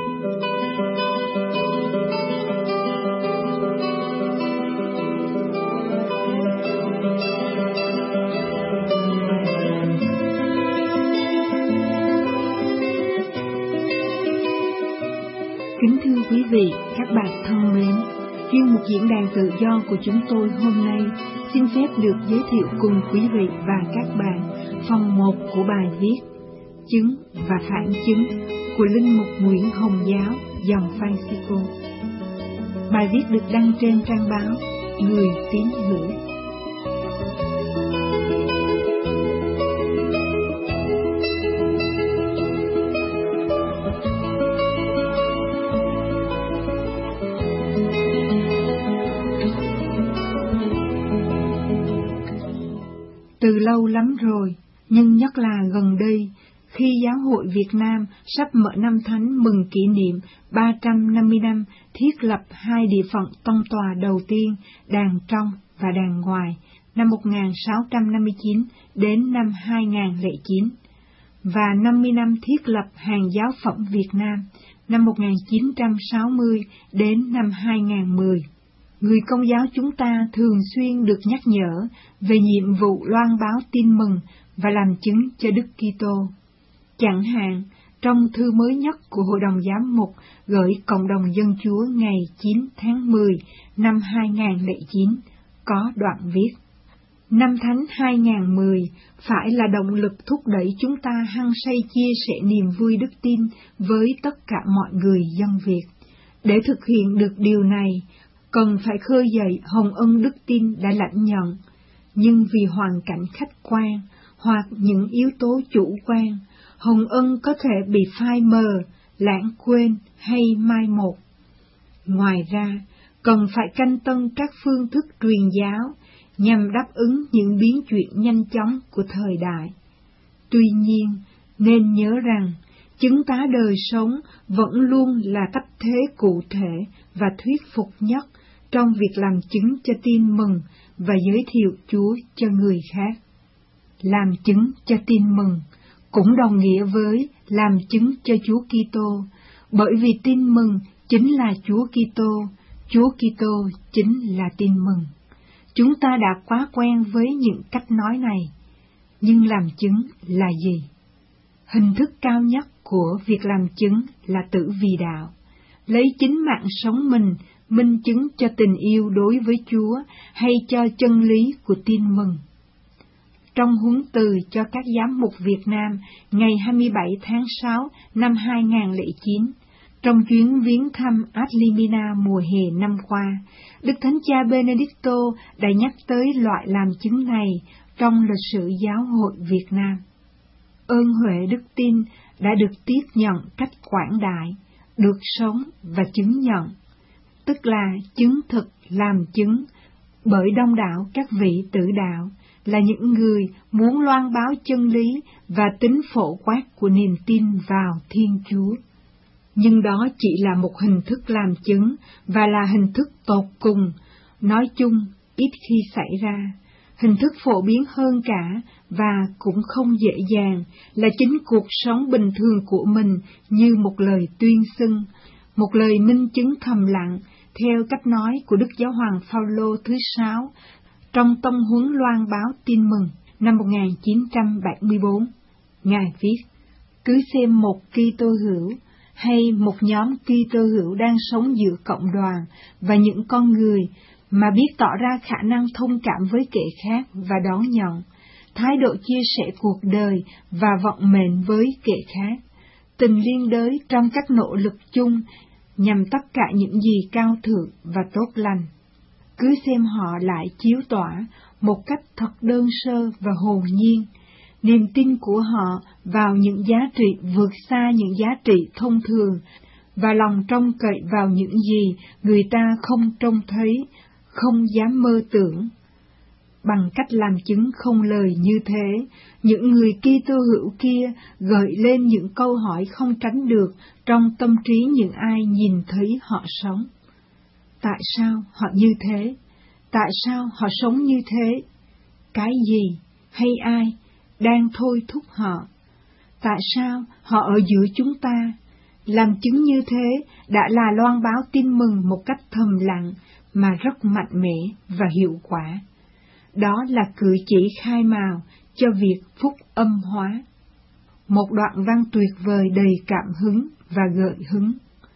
Kính thưa quý vị, các bạn thân mến, chuyên mục Diễn đàn Tự do của chúng tôi hôm nay xin phép được giới thiệu cùng quý vị và các bạn phần một của bài viết Chứng và Phản chứng của Linh mục Nguyễn Hồng Giáo, dòng Francisco. Bài viết được đăng trên trang báo Người Tín Hữu. lâu lắm rồi, nhưng nhất là gần đây, khi Giáo hội Việt Nam sắp mở năm thánh mừng kỷ niệm ba trăm năm mươi năm thiết lập hai địa phận tông tòa đầu tiên, đàn trong và đàn ngoài, năm một nghìn sáu trăm năm mươi chín đến năm hai nghìn không trăm lẻ chín, và năm mươi năm thiết lập Hàng Giáo phẩm Việt Nam, năm một nghìn chín trăm sáu mươi đến năm hai nghìn không trăm mười. Người Công giáo chúng ta thường xuyên được nhắc nhở về nhiệm vụ loan báo tin mừng và làm chứng cho Đức Kitô. Chẳng hạn, trong thư mới nhất của Hội đồng Giám mục gửi Cộng đồng Dân Chúa ngày chín tháng mười năm hai nghìn không trăm lẻ chín, có đoạn viết: Năm Thánh hai nghìn không trăm mười phải là động lực thúc đẩy chúng ta hăng say chia sẻ niềm vui đức tin với tất cả mọi người dân Việt. Để thực hiện được điều này, cần phải khơi dậy hồng ân đức tin đã lãnh nhận, nhưng vì hoàn cảnh khách quan hoặc những yếu tố chủ quan, hồng ân có thể bị phai mờ, lãng quên hay mai một. Ngoài ra, cần phải canh tân các phương thức truyền giáo nhằm đáp ứng những biến chuyển nhanh chóng của thời đại. Tuy nhiên, nên nhớ rằng, chứng tá đời sống vẫn luôn là cách thế cụ thể và thuyết phục nhất trong việc làm chứng cho tin mừng và giới thiệu Chúa cho người khác. Làm chứng cho tin mừng cũng đồng nghĩa với làm chứng cho Chúa Kitô, bởi vì tin mừng chính là Chúa Kitô, Chúa Kitô chính là tin mừng. Chúng ta đã quá quen với những cách nói này, nhưng làm chứng là gì? Hình thức cao nhất của việc làm chứng là tử vì đạo, lấy chính mạng sống mình minh chứng cho tình yêu đối với Chúa hay cho chân lý của tin mừng. Trong huấn từ cho các giám mục Việt Nam ngày hai mươi bảy tháng sáu năm hai nghìn không trăm lẻ chín, trong chuyến viếng thăm Ad Limina mùa hè năm qua, Đức Thánh Cha Benedicto đã nhắc tới loại làm chứng này trong lịch sử giáo hội Việt Nam. Ơn huệ đức tin đã được tiếp nhận cách quảng đại, được sống và chứng nhận, tức là chứng thực làm chứng, bởi đông đảo các vị tử đạo là những người muốn loan báo chân lý và tính phổ quát của niềm tin vào Thiên Chúa. Nhưng đó chỉ là một hình thức làm chứng và là hình thức tột cùng, nói chung ít khi xảy ra. Hình thức phổ biến hơn cả và cũng không dễ dàng là chính cuộc sống bình thường của mình như một lời tuyên xưng, một lời minh chứng thầm lặng, theo cách nói của Đức Giáo hoàng Phaolô thứ sáu trong tông huấn loan báo tin mừng năm một nghìn chín trăm bảy mươi bốn. Ngài viết: cứ xem một Kitô hữu hay một nhóm Kitô hữu đang sống giữa cộng đoàn và những con người mà biết tỏ ra khả năng thông cảm với kẻ khác và đón nhận, thái độ chia sẻ cuộc đời và vận mệnh với kẻ khác, tình liên đới trong các nỗ lực chung nhằm tất cả những gì cao thượng và tốt lành. Cứ xem họ lại chiếu tỏa một cách thật đơn sơ và hồn nhiên, niềm tin của họ vào những giá trị vượt xa những giá trị thông thường và lòng trông cậy vào những gì người ta không trông thấy, không dám mơ tưởng. Bằng cách làm chứng không lời như thế, những người Kitô hữu kia gợi lên những câu hỏi không tránh được trong tâm trí những ai nhìn thấy họ sống. Tại sao họ như thế? Tại sao họ sống như thế? Cái gì hay ai đang thôi thúc họ? Tại sao họ ở giữa chúng ta? Làm chứng như thế đã là loan báo tin mừng một cách thầm lặng mà rất mạnh mẽ và hiệu quả. Đó là cử chỉ khai mào cho việc phúc âm hóa. Một đoạn văn tuyệt vời đầy cảm hứng và gợi hứng.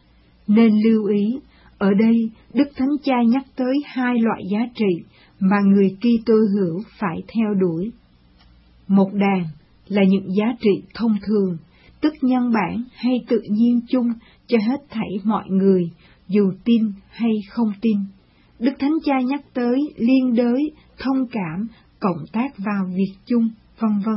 Nên lưu ý, ở đây Đức Thánh Cha nhắc tới hai loại giá trị mà người Kitô hữu phải theo đuổi. Một đàn là những giá trị thông thường, tức nhân bản hay tự nhiên chung cho hết thảy mọi người, dù tin hay không tin. Đức Thánh Cha nhắc tới liên đới, thông cảm, cộng tác vào việc chung, vân vân.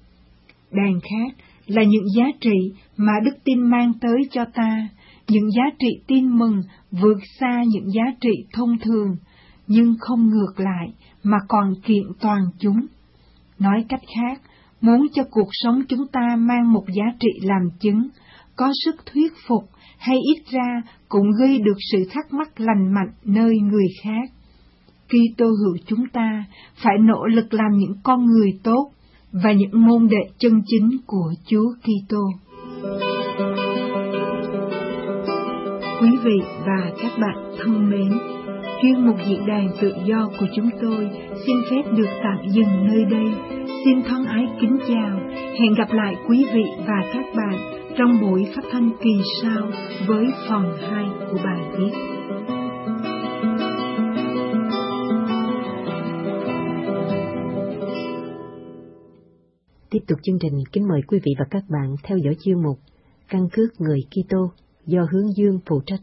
Đàn khác là những giá trị mà đức tin mang tới cho ta, những giá trị tin mừng vượt xa những giá trị thông thường, nhưng không ngược lại mà còn kiện toàn chúng. Nói cách khác, muốn cho cuộc sống chúng ta mang một giá trị làm chứng, có sức thuyết phục, hay ít ra cũng gây được sự thắc mắc lành mạnh nơi người khác. Kitô hữu chúng ta phải nỗ lực làm những con người tốt và những môn đệ chân chính của Chúa Kitô. Quý vị và các bạn thân mến, chuyên mục diễn đàn tự do của chúng tôi xin phép được tạm dừng nơi đây. Xin thân ái kính chào, hẹn gặp lại quý vị và các bạn trong buổi phát thanh kỳ sau với phần hai của bài viết. Tiếp tục chương trình, kính mời quý vị và các bạn theo dõi chuyên mục Căn cước người Kitô do Hướng Dương phụ trách.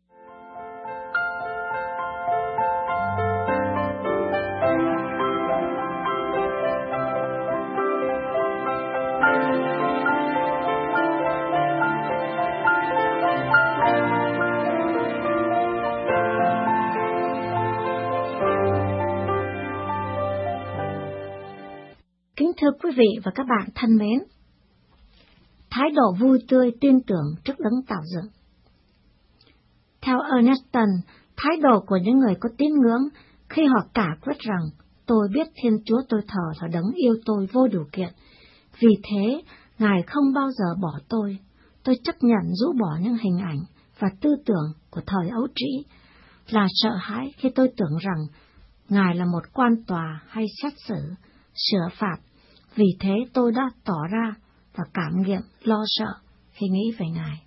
Kính thưa quý vị và các bạn thân mến, thái độ vui tươi tin tưởng trước đấng tạo dựng. Theo Erneston, thái độ của những người có tín ngưỡng khi họ cả quyết rằng tôi biết Thiên Chúa tôi thờ là đấng yêu tôi vô điều kiện, vì thế Ngài không bao giờ bỏ tôi. Tôi chấp nhận rũ bỏ những hình ảnh và tư tưởng của thời ấu trĩ, là sợ hãi khi tôi tưởng rằng Ngài là một quan tòa hay xét xử, sửa phạt. Vì thế tôi đã tỏ ra và cảm nghiệm lo sợ khi nghĩ về Ngài.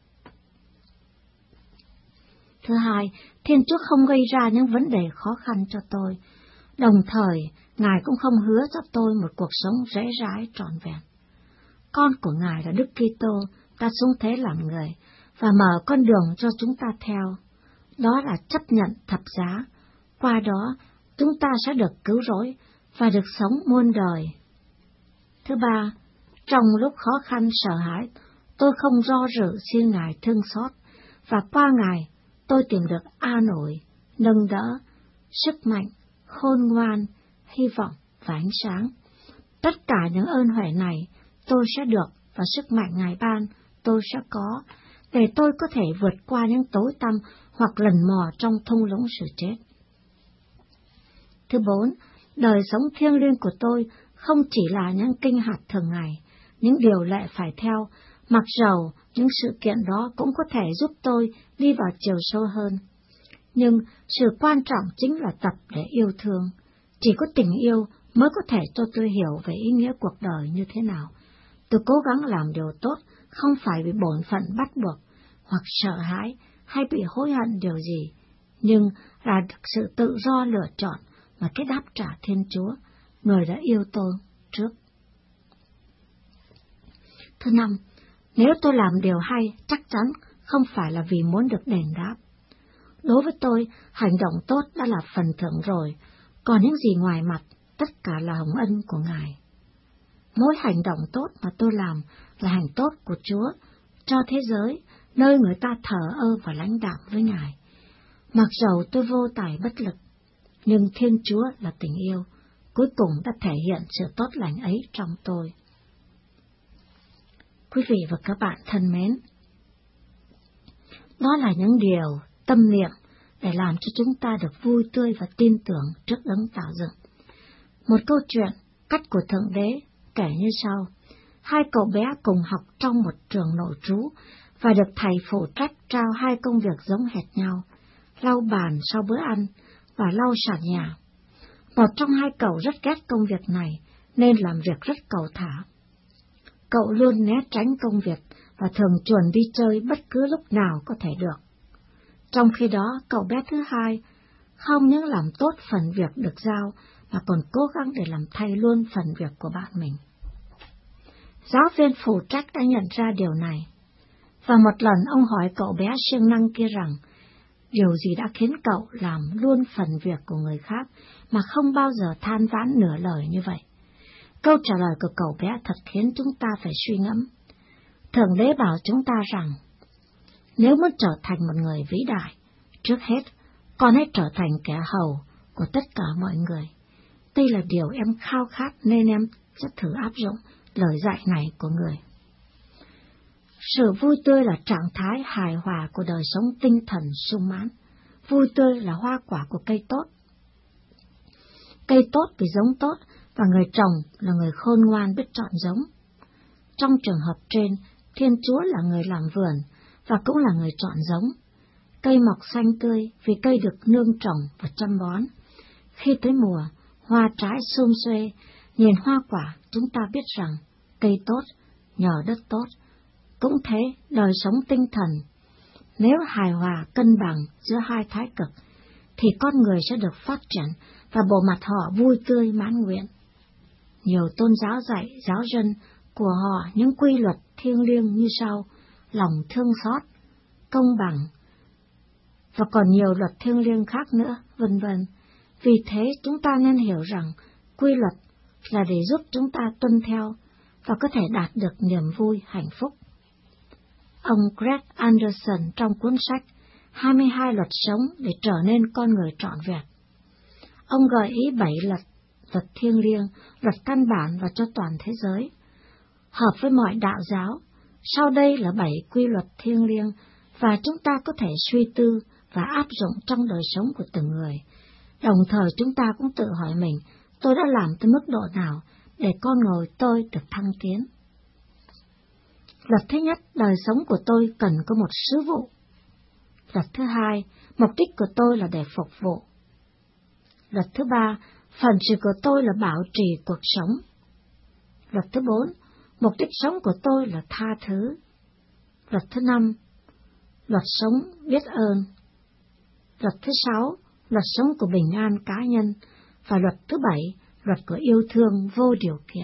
Thứ hai, Thiên Chúa không gây ra những vấn đề khó khăn cho tôi. Đồng thời, Ngài cũng không hứa cho tôi một cuộc sống dễ dãi trọn vẹn. Con của Ngài là Đức Kitô ta xuống thế làm người và mở con đường cho chúng ta theo. Đó là chấp nhận thập giá. Qua đó, chúng ta sẽ được cứu rỗi và được sống muôn đời. Thứ ba, trong lúc khó khăn sợ hãi, tôi không do dự xin Ngài thương xót, và qua Ngài tôi tìm được an ủi, nâng đỡ, sức mạnh, khôn ngoan, hy vọng và ánh sáng. Tất cả những ơn huệ này tôi sẽ được, và sức mạnh Ngài ban tôi sẽ có, để tôi có thể vượt qua những tối tăm hoặc lần mò trong thung lũng sự chết. Thứ bốn, đời sống thiêng liêng của tôi không chỉ là những kinh hạt thường ngày, những điều lệ phải theo, mặc dầu những sự kiện đó cũng có thể giúp tôi đi vào chiều sâu hơn. Nhưng sự quan trọng chính là tập để yêu thương. Chỉ có tình yêu mới có thể cho tôi hiểu về ý nghĩa cuộc đời như thế nào. Tôi cố gắng làm điều tốt, không phải vì bổn phận bắt buộc, hoặc sợ hãi, hay bị hối hận điều gì, nhưng là sự tự do lựa chọn mà cái đáp trả Thiên Chúa, người đã yêu tôi trước. Thứ năm, nếu tôi làm điều hay, chắc chắn không phải là vì muốn được đền đáp. Đối với tôi, hành động tốt đã là phần thưởng rồi, còn những gì ngoài mặt, tất cả là hồng ân của Ngài. Mỗi hành động tốt mà tôi làm là hành tốt của Chúa cho thế giới, nơi người ta thờ ơ và lãnh đạm với Ngài. Mặc dầu tôi vô tài bất lực, nhưng Thiên Chúa là tình yêu, cuối cùng đã thể hiện sự tốt lành ấy trong tôi. Quý vị và các bạn thân mến, đó là những điều tâm niệm để làm cho chúng ta được vui tươi và tin tưởng trước đấng tạo dựng. Một câu chuyện cách của Thượng Đế kể như sau. Hai cậu bé cùng học trong một trường nội trú và được thầy phụ trách trao hai công việc giống hệt nhau, lau bàn sau bữa ăn và lau sàn nhà. Một trong hai cậu rất ghét công việc này nên làm việc rất cầu thả. Cậu luôn né tránh công việc và thường chuồn đi chơi bất cứ lúc nào có thể được. Trong khi đó, cậu bé thứ hai không những làm tốt phần việc được giao mà còn cố gắng để làm thay luôn phần việc của bạn mình. Giáo viên phụ trách đã nhận ra điều này, và một lần ông hỏi cậu bé siêng năng kia rằng, điều gì đã khiến cậu làm luôn phần việc của người khác mà không bao giờ than vãn nửa lời như vậy? Câu trả lời của cậu bé thật khiến chúng ta phải suy ngẫm. Thượng Đế bảo chúng ta rằng, nếu muốn trở thành một người vĩ đại, trước hết, con hãy trở thành kẻ hầu của tất cả mọi người. Đây là điều em khao khát nên em sẽ thử áp dụng lời dạy này của người. Sự vui tươi là trạng thái hài hòa của đời sống tinh thần sung mãn. Vui tươi là hoa quả của cây tốt. Cây tốt vì giống tốt, và người trồng là người khôn ngoan biết chọn giống. Trong trường hợp trên, Thiên Chúa là người làm vườn, và cũng là người chọn giống. Cây mọc xanh tươi vì cây được nương trồng và chăm bón. Khi tới mùa, hoa trái sum xuê, nhìn hoa quả chúng ta biết rằng cây tốt, nhờ đất tốt. Cũng thế, đời sống tinh thần, nếu hài hòa cân bằng giữa hai thái cực, thì con người sẽ được phát triển và bộ mặt họ vui tươi mãn nguyện. Nhiều tôn giáo dạy giáo dân của họ những quy luật thiêng liêng như sau: lòng thương xót, công bằng, và còn nhiều luật thiêng liêng khác nữa, vân vân. Vì thế chúng ta nên hiểu rằng quy luật là để giúp chúng ta tuân theo và có thể đạt được niềm vui, hạnh phúc. Ông Greg Anderson trong cuốn sách hai mươi hai luật sống để trở nên con người trọn vẹn, ông gợi ý bảy luật, luật thiêng liêng, luật căn bản và cho toàn thế giới, hợp với mọi đạo giáo. Sau đây là bảy quy luật thiêng liêng và chúng ta có thể suy tư và áp dụng trong đời sống của từng người. Đồng thời chúng ta cũng tự hỏi mình, tôi đã làm tới mức độ nào để con người tôi được thăng tiến. Luật thứ nhất, đời sống của tôi cần có một sứ vụ. Luật thứ hai, mục đích của tôi là để phục vụ. Luật thứ ba, phần sự của tôi là bảo trì cuộc sống. Luật thứ bốn, mục đích sống của tôi là tha thứ. Luật thứ năm, luật sống biết ơn. Luật thứ sáu, luật sống của bình an cá nhân. Và luật thứ bảy, luật của yêu thương vô điều kiện.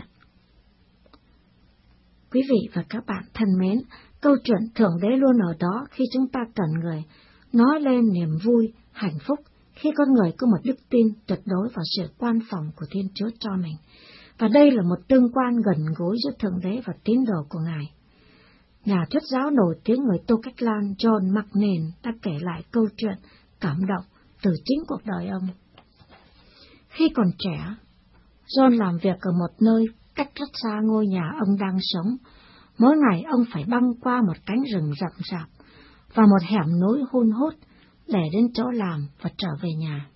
Quý vị và các bạn thân mến, câu chuyện Thượng Đế luôn ở đó khi chúng ta cần người, nói lên niềm vui, hạnh phúc khi con người có một đức tin tuyệt đối vào sự quan phòng của Thiên Chúa cho mình. Và đây là một tương quan gần gũi giữa Thượng Đế và tín đồ của Ngài. Nhà thuyết giáo nổi tiếng người Tô Cách Lan John McNeil đã kể lại câu chuyện cảm động từ chính cuộc đời ông. Khi còn trẻ, John làm việc ở một nơi cách rất xa ngôi nhà ông đang sống. Mỗi ngày ông phải băng qua một cánh rừng rậm rạp và một hẻm núi hun hút để đến chỗ làm và trở về nhà.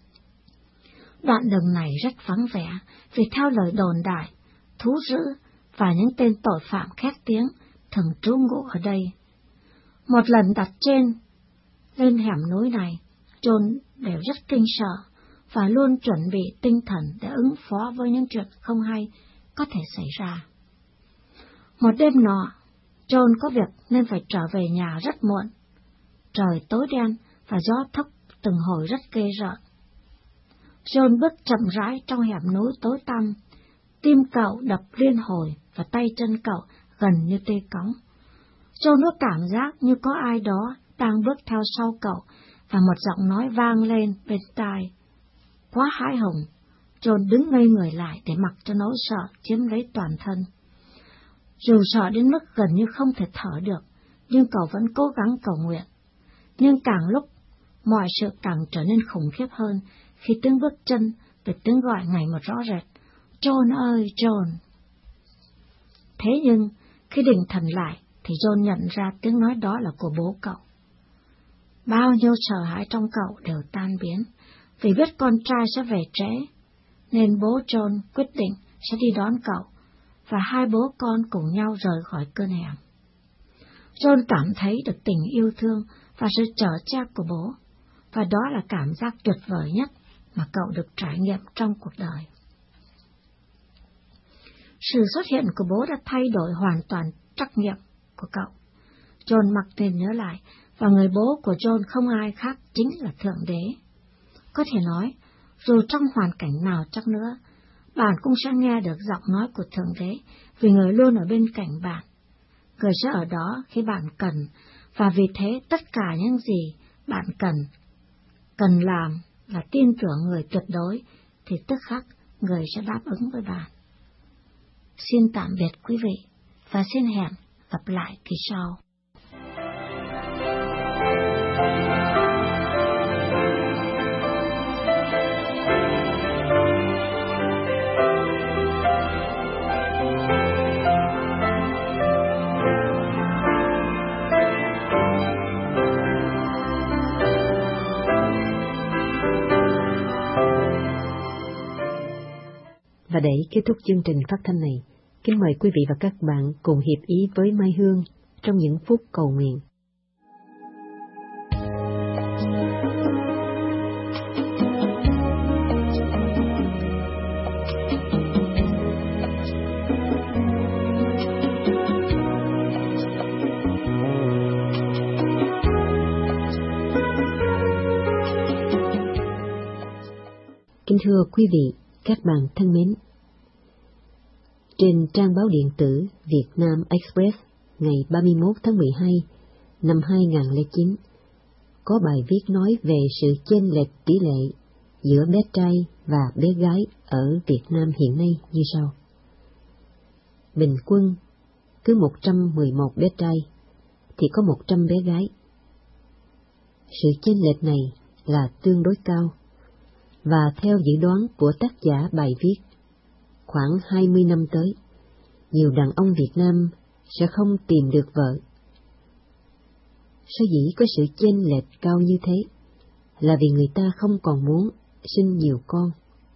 Đoạn đường này rất vắng vẻ vì theo lời đồn đại, thú dữ và những tên tội phạm khét tiếng thường trú ngụ ở đây. Một lần đặt trên lên hẻm núi này, John đều rất kinh sợ và luôn chuẩn bị tinh thần để ứng phó với những chuyện không hay có thể xảy ra. Một đêm nọ, John có việc nên phải trở về nhà rất muộn. Trời tối đen và gió thốc từng hồi rất ghê rợn. John bước chậm rãi trong hẻm núi tối tăm, tim cậu đập liên hồi và tay chân cậu gần như tê cóng. John có cảm giác như có ai đó đang bước theo sau cậu và một giọng nói vang lên bên tai. Quá hãi hùng, John đứng ngây người lại để mặc cho nỗi sợ chiếm lấy toàn thân. Dù sợ đến mức gần như không thể thở được, nhưng cậu vẫn cố gắng cầu nguyện. Nhưng càng lúc, mọi sự càng trở nên khủng khiếp hơn khi tiếng bước chân và tiếng gọi ngày một rõ rệt. John ơi, John! Thế nhưng, khi định thần lại, thì John nhận ra tiếng nói đó là của bố cậu. Bao nhiêu sợ hãi trong cậu đều tan biến, vì biết con trai sẽ về trễ, nên bố John quyết định sẽ đi đón cậu, và hai bố con cùng nhau rời khỏi cơn hẻm. John cảm thấy được tình yêu thương và sự chở che của bố, và đó là cảm giác tuyệt vời nhất mà cậu được trải nghiệm trong cuộc đời. Sự xuất hiện của bố đã thay đổi hoàn toàn trách nhiệm của cậu. John mặc tên nhớ lại, và người bố của John không ai khác chính là Thượng Đế. Có thể nói, dù trong hoàn cảnh nào chắc nữa, bạn cũng sẽ nghe được giọng nói của Thượng Đế, vì người luôn ở bên cạnh bạn. Người sẽ ở đó khi bạn cần, và vì thế tất cả những gì bạn cần, cần làm là tin tưởng người tuyệt đối, thì tức khắc người sẽ đáp ứng với bạn. Xin tạm biệt quý vị, và xin hẹn gặp lại kỳ sau. Và để kết thúc chương trình phát thanh này, kính mời quý vị và các bạn cùng hiệp ý với Mai Hương trong những phút cầu nguyện. Kính thưa quý vị, các bạn thân mến, trên trang báo điện tử Việt Nam Express ngày ba mươi mốt tháng mười hai năm hai nghìn không trăm lẻ chín có bài viết nói về sự chênh lệch tỷ lệ giữa bé trai và bé gái ở Việt Nam hiện nay như sau. Bình quân, cứ một trăm mười một bé trai thì có một trăm bé gái. Sự chênh lệch này là tương đối cao, và theo dự đoán của tác giả bài viết, khoảng hai mươi năm tới, nhiều đàn ông Việt Nam sẽ không tìm được vợ. Sở dĩ có sự chênh lệch cao như thế là vì người ta không còn muốn sinh nhiều con.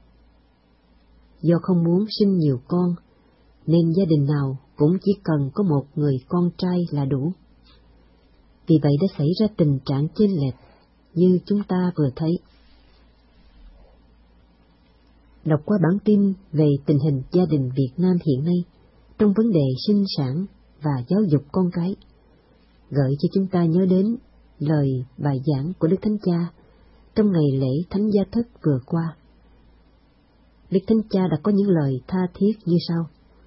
Do không muốn sinh nhiều con, nên gia đình nào cũng chỉ cần có một người con trai là đủ. Vì vậy đã xảy ra tình trạng chênh lệch như chúng ta vừa thấy. Đọc qua bản tin về tình hình gia đình Việt Nam hiện nay trong vấn đề sinh sản và giáo dục con cái, gợi cho chúng ta nhớ đến lời bài giảng của Đức Thánh Cha trong ngày lễ Thánh Gia Thất vừa qua. Đức Thánh Cha đã có những lời tha thiết như sau.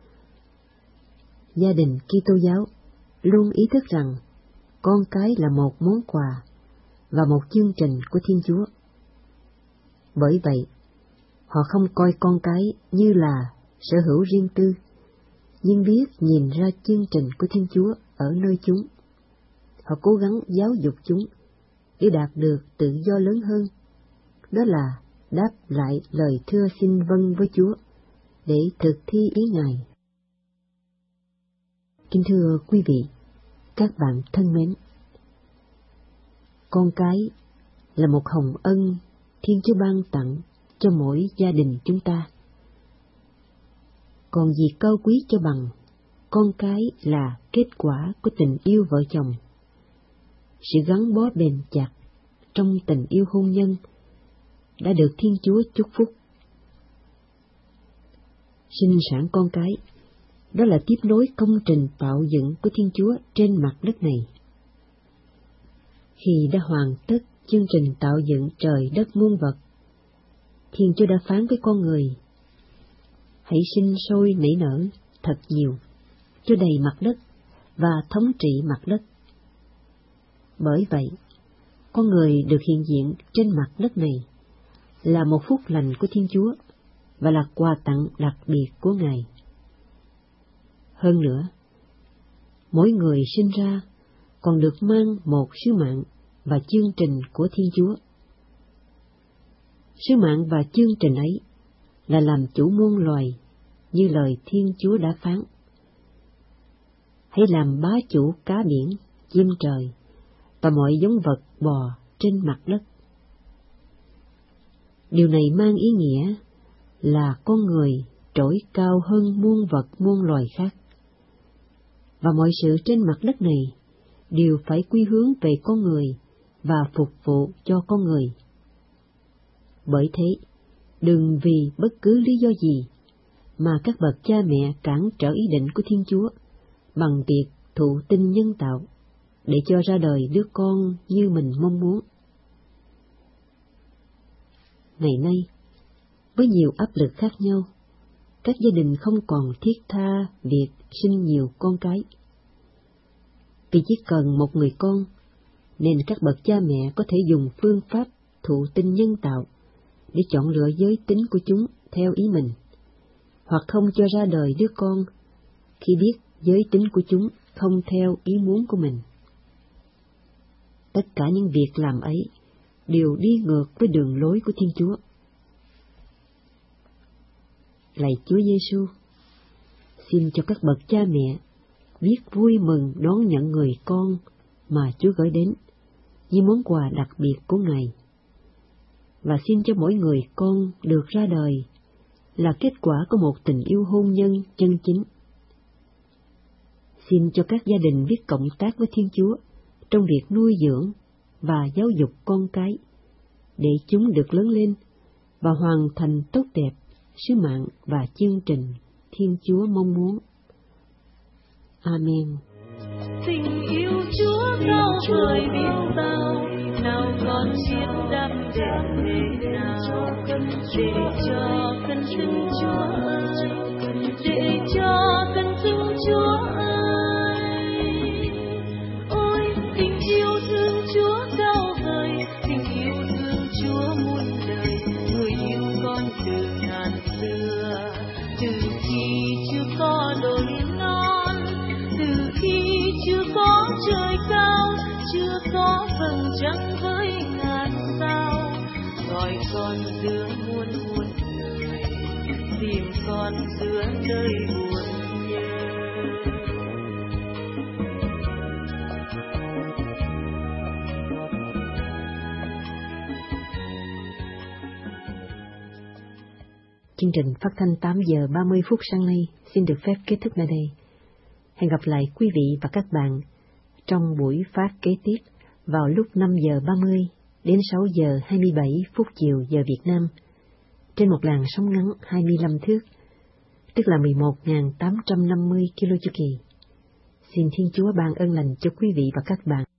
Gia đình Kitô giáo luôn ý thức rằng con cái là một món quà và một chương trình của Thiên Chúa. Bởi vậy, họ không coi con cái như là sở hữu riêng tư, nhưng biết nhìn ra chương trình của Thiên Chúa ở nơi chúng. Họ cố gắng giáo dục chúng để đạt được tự do lớn hơn, đó là đáp lại lời thưa xin vâng với Chúa để thực thi ý Ngài. Kính thưa quý vị, các bạn thân mến, con cái là một hồng ân Thiên Chúa ban tặng cho mỗi gia đình chúng ta. Còn gì cao quý cho bằng con cái là kết quả của tình yêu vợ chồng, sự gắn bó bền chặt trong tình yêu hôn nhân đã được Thiên Chúa chúc phúc. Sinh sản con cái, đó là tiếp nối công trình tạo dựng của Thiên Chúa trên mặt đất này. Khi đã hoàn tất chương trình tạo dựng trời đất muôn vật, Thiên Chúa đã phán với con người, hãy sinh sôi nảy nở thật nhiều, cho đầy mặt đất và thống trị mặt đất. Bởi vậy, con người được hiện diện trên mặt đất này là một phúc lành của Thiên Chúa và là quà tặng đặc biệt của Ngài. Hơn nữa, mỗi người sinh ra còn được mang một sứ mạng và chương trình của Thiên Chúa. Sứ mạng và chương trình ấy là làm chủ muôn loài, như lời Thiên Chúa đã phán. Hãy làm bá chủ cá biển, chim trời và mọi giống vật bò trên mặt đất. Điều này mang ý nghĩa là con người trỗi cao hơn muôn vật muôn loài khác, và mọi sự trên mặt đất này đều phải quy hướng về con người và phục vụ cho con người. Bởi thế, đừng vì bất cứ lý do gì mà các bậc cha mẹ cản trở ý định của Thiên Chúa bằng việc thụ tinh nhân tạo để cho ra đời đứa con như mình mong muốn. Ngày nay, với nhiều áp lực khác nhau, các gia đình không còn thiết tha việc sinh nhiều con cái. Vì chỉ cần một người con, nên các bậc cha mẹ có thể dùng phương pháp thụ tinh nhân tạo để chọn lựa giới tính của chúng theo ý mình, hoặc không cho ra đời đứa con khi biết giới tính của chúng không theo ý muốn của mình. Tất cả những việc làm ấy đều đi ngược với đường lối của Thiên Chúa. Lạy Chúa Giêsu, xin cho các bậc cha mẹ biết vui mừng đón nhận người con mà Chúa gửi đến như món quà đặc biệt của Ngài, và xin cho mỗi người con được ra đời là kết quả của một tình yêu hôn nhân chân chính. Xin cho các gia đình biết cộng tác với Thiên Chúa trong việc nuôi dưỡng và giáo dục con cái, để chúng được lớn lên và hoàn thành tốt đẹp sứ mạng và chương trình Thiên Chúa mong muốn. Amen. Tình yêu Chúa cao vời biết bao, nào còn biết đắm đềm thế nào, để cho cần xin Chúa ơi, để cho cần xin Chúa ơi. Ôi tình yêu thương Chúa cao vời, tình yêu thương Chúa muôn đời, người yêu con từ ngàn xưa, từ khi chưa có đồi non, từ khi chưa có trời cao, chưa có vầng trăng với ngàn sao, gọi con giữa muôn muôn người, tìm con giữa nơi buồn nhớ. Chương trình phát thanh tám giờ ba mươi phút sáng nay xin được phép kết thúc nơi đây. Hẹn gặp lại quý vị và các bạn trong buổi phát kế tiếp vào lúc năm giờ ba mươi đến sáu giờ hai mươi bảy phút chiều giờ Việt Nam, trên một làn sóng ngắn hai mươi lăm thước, tức là mười một nghìn tám trăm năm mươi ki lô chu kỳ. Xin Thiên Chúa ban ơn lành cho quý vị và các bạn.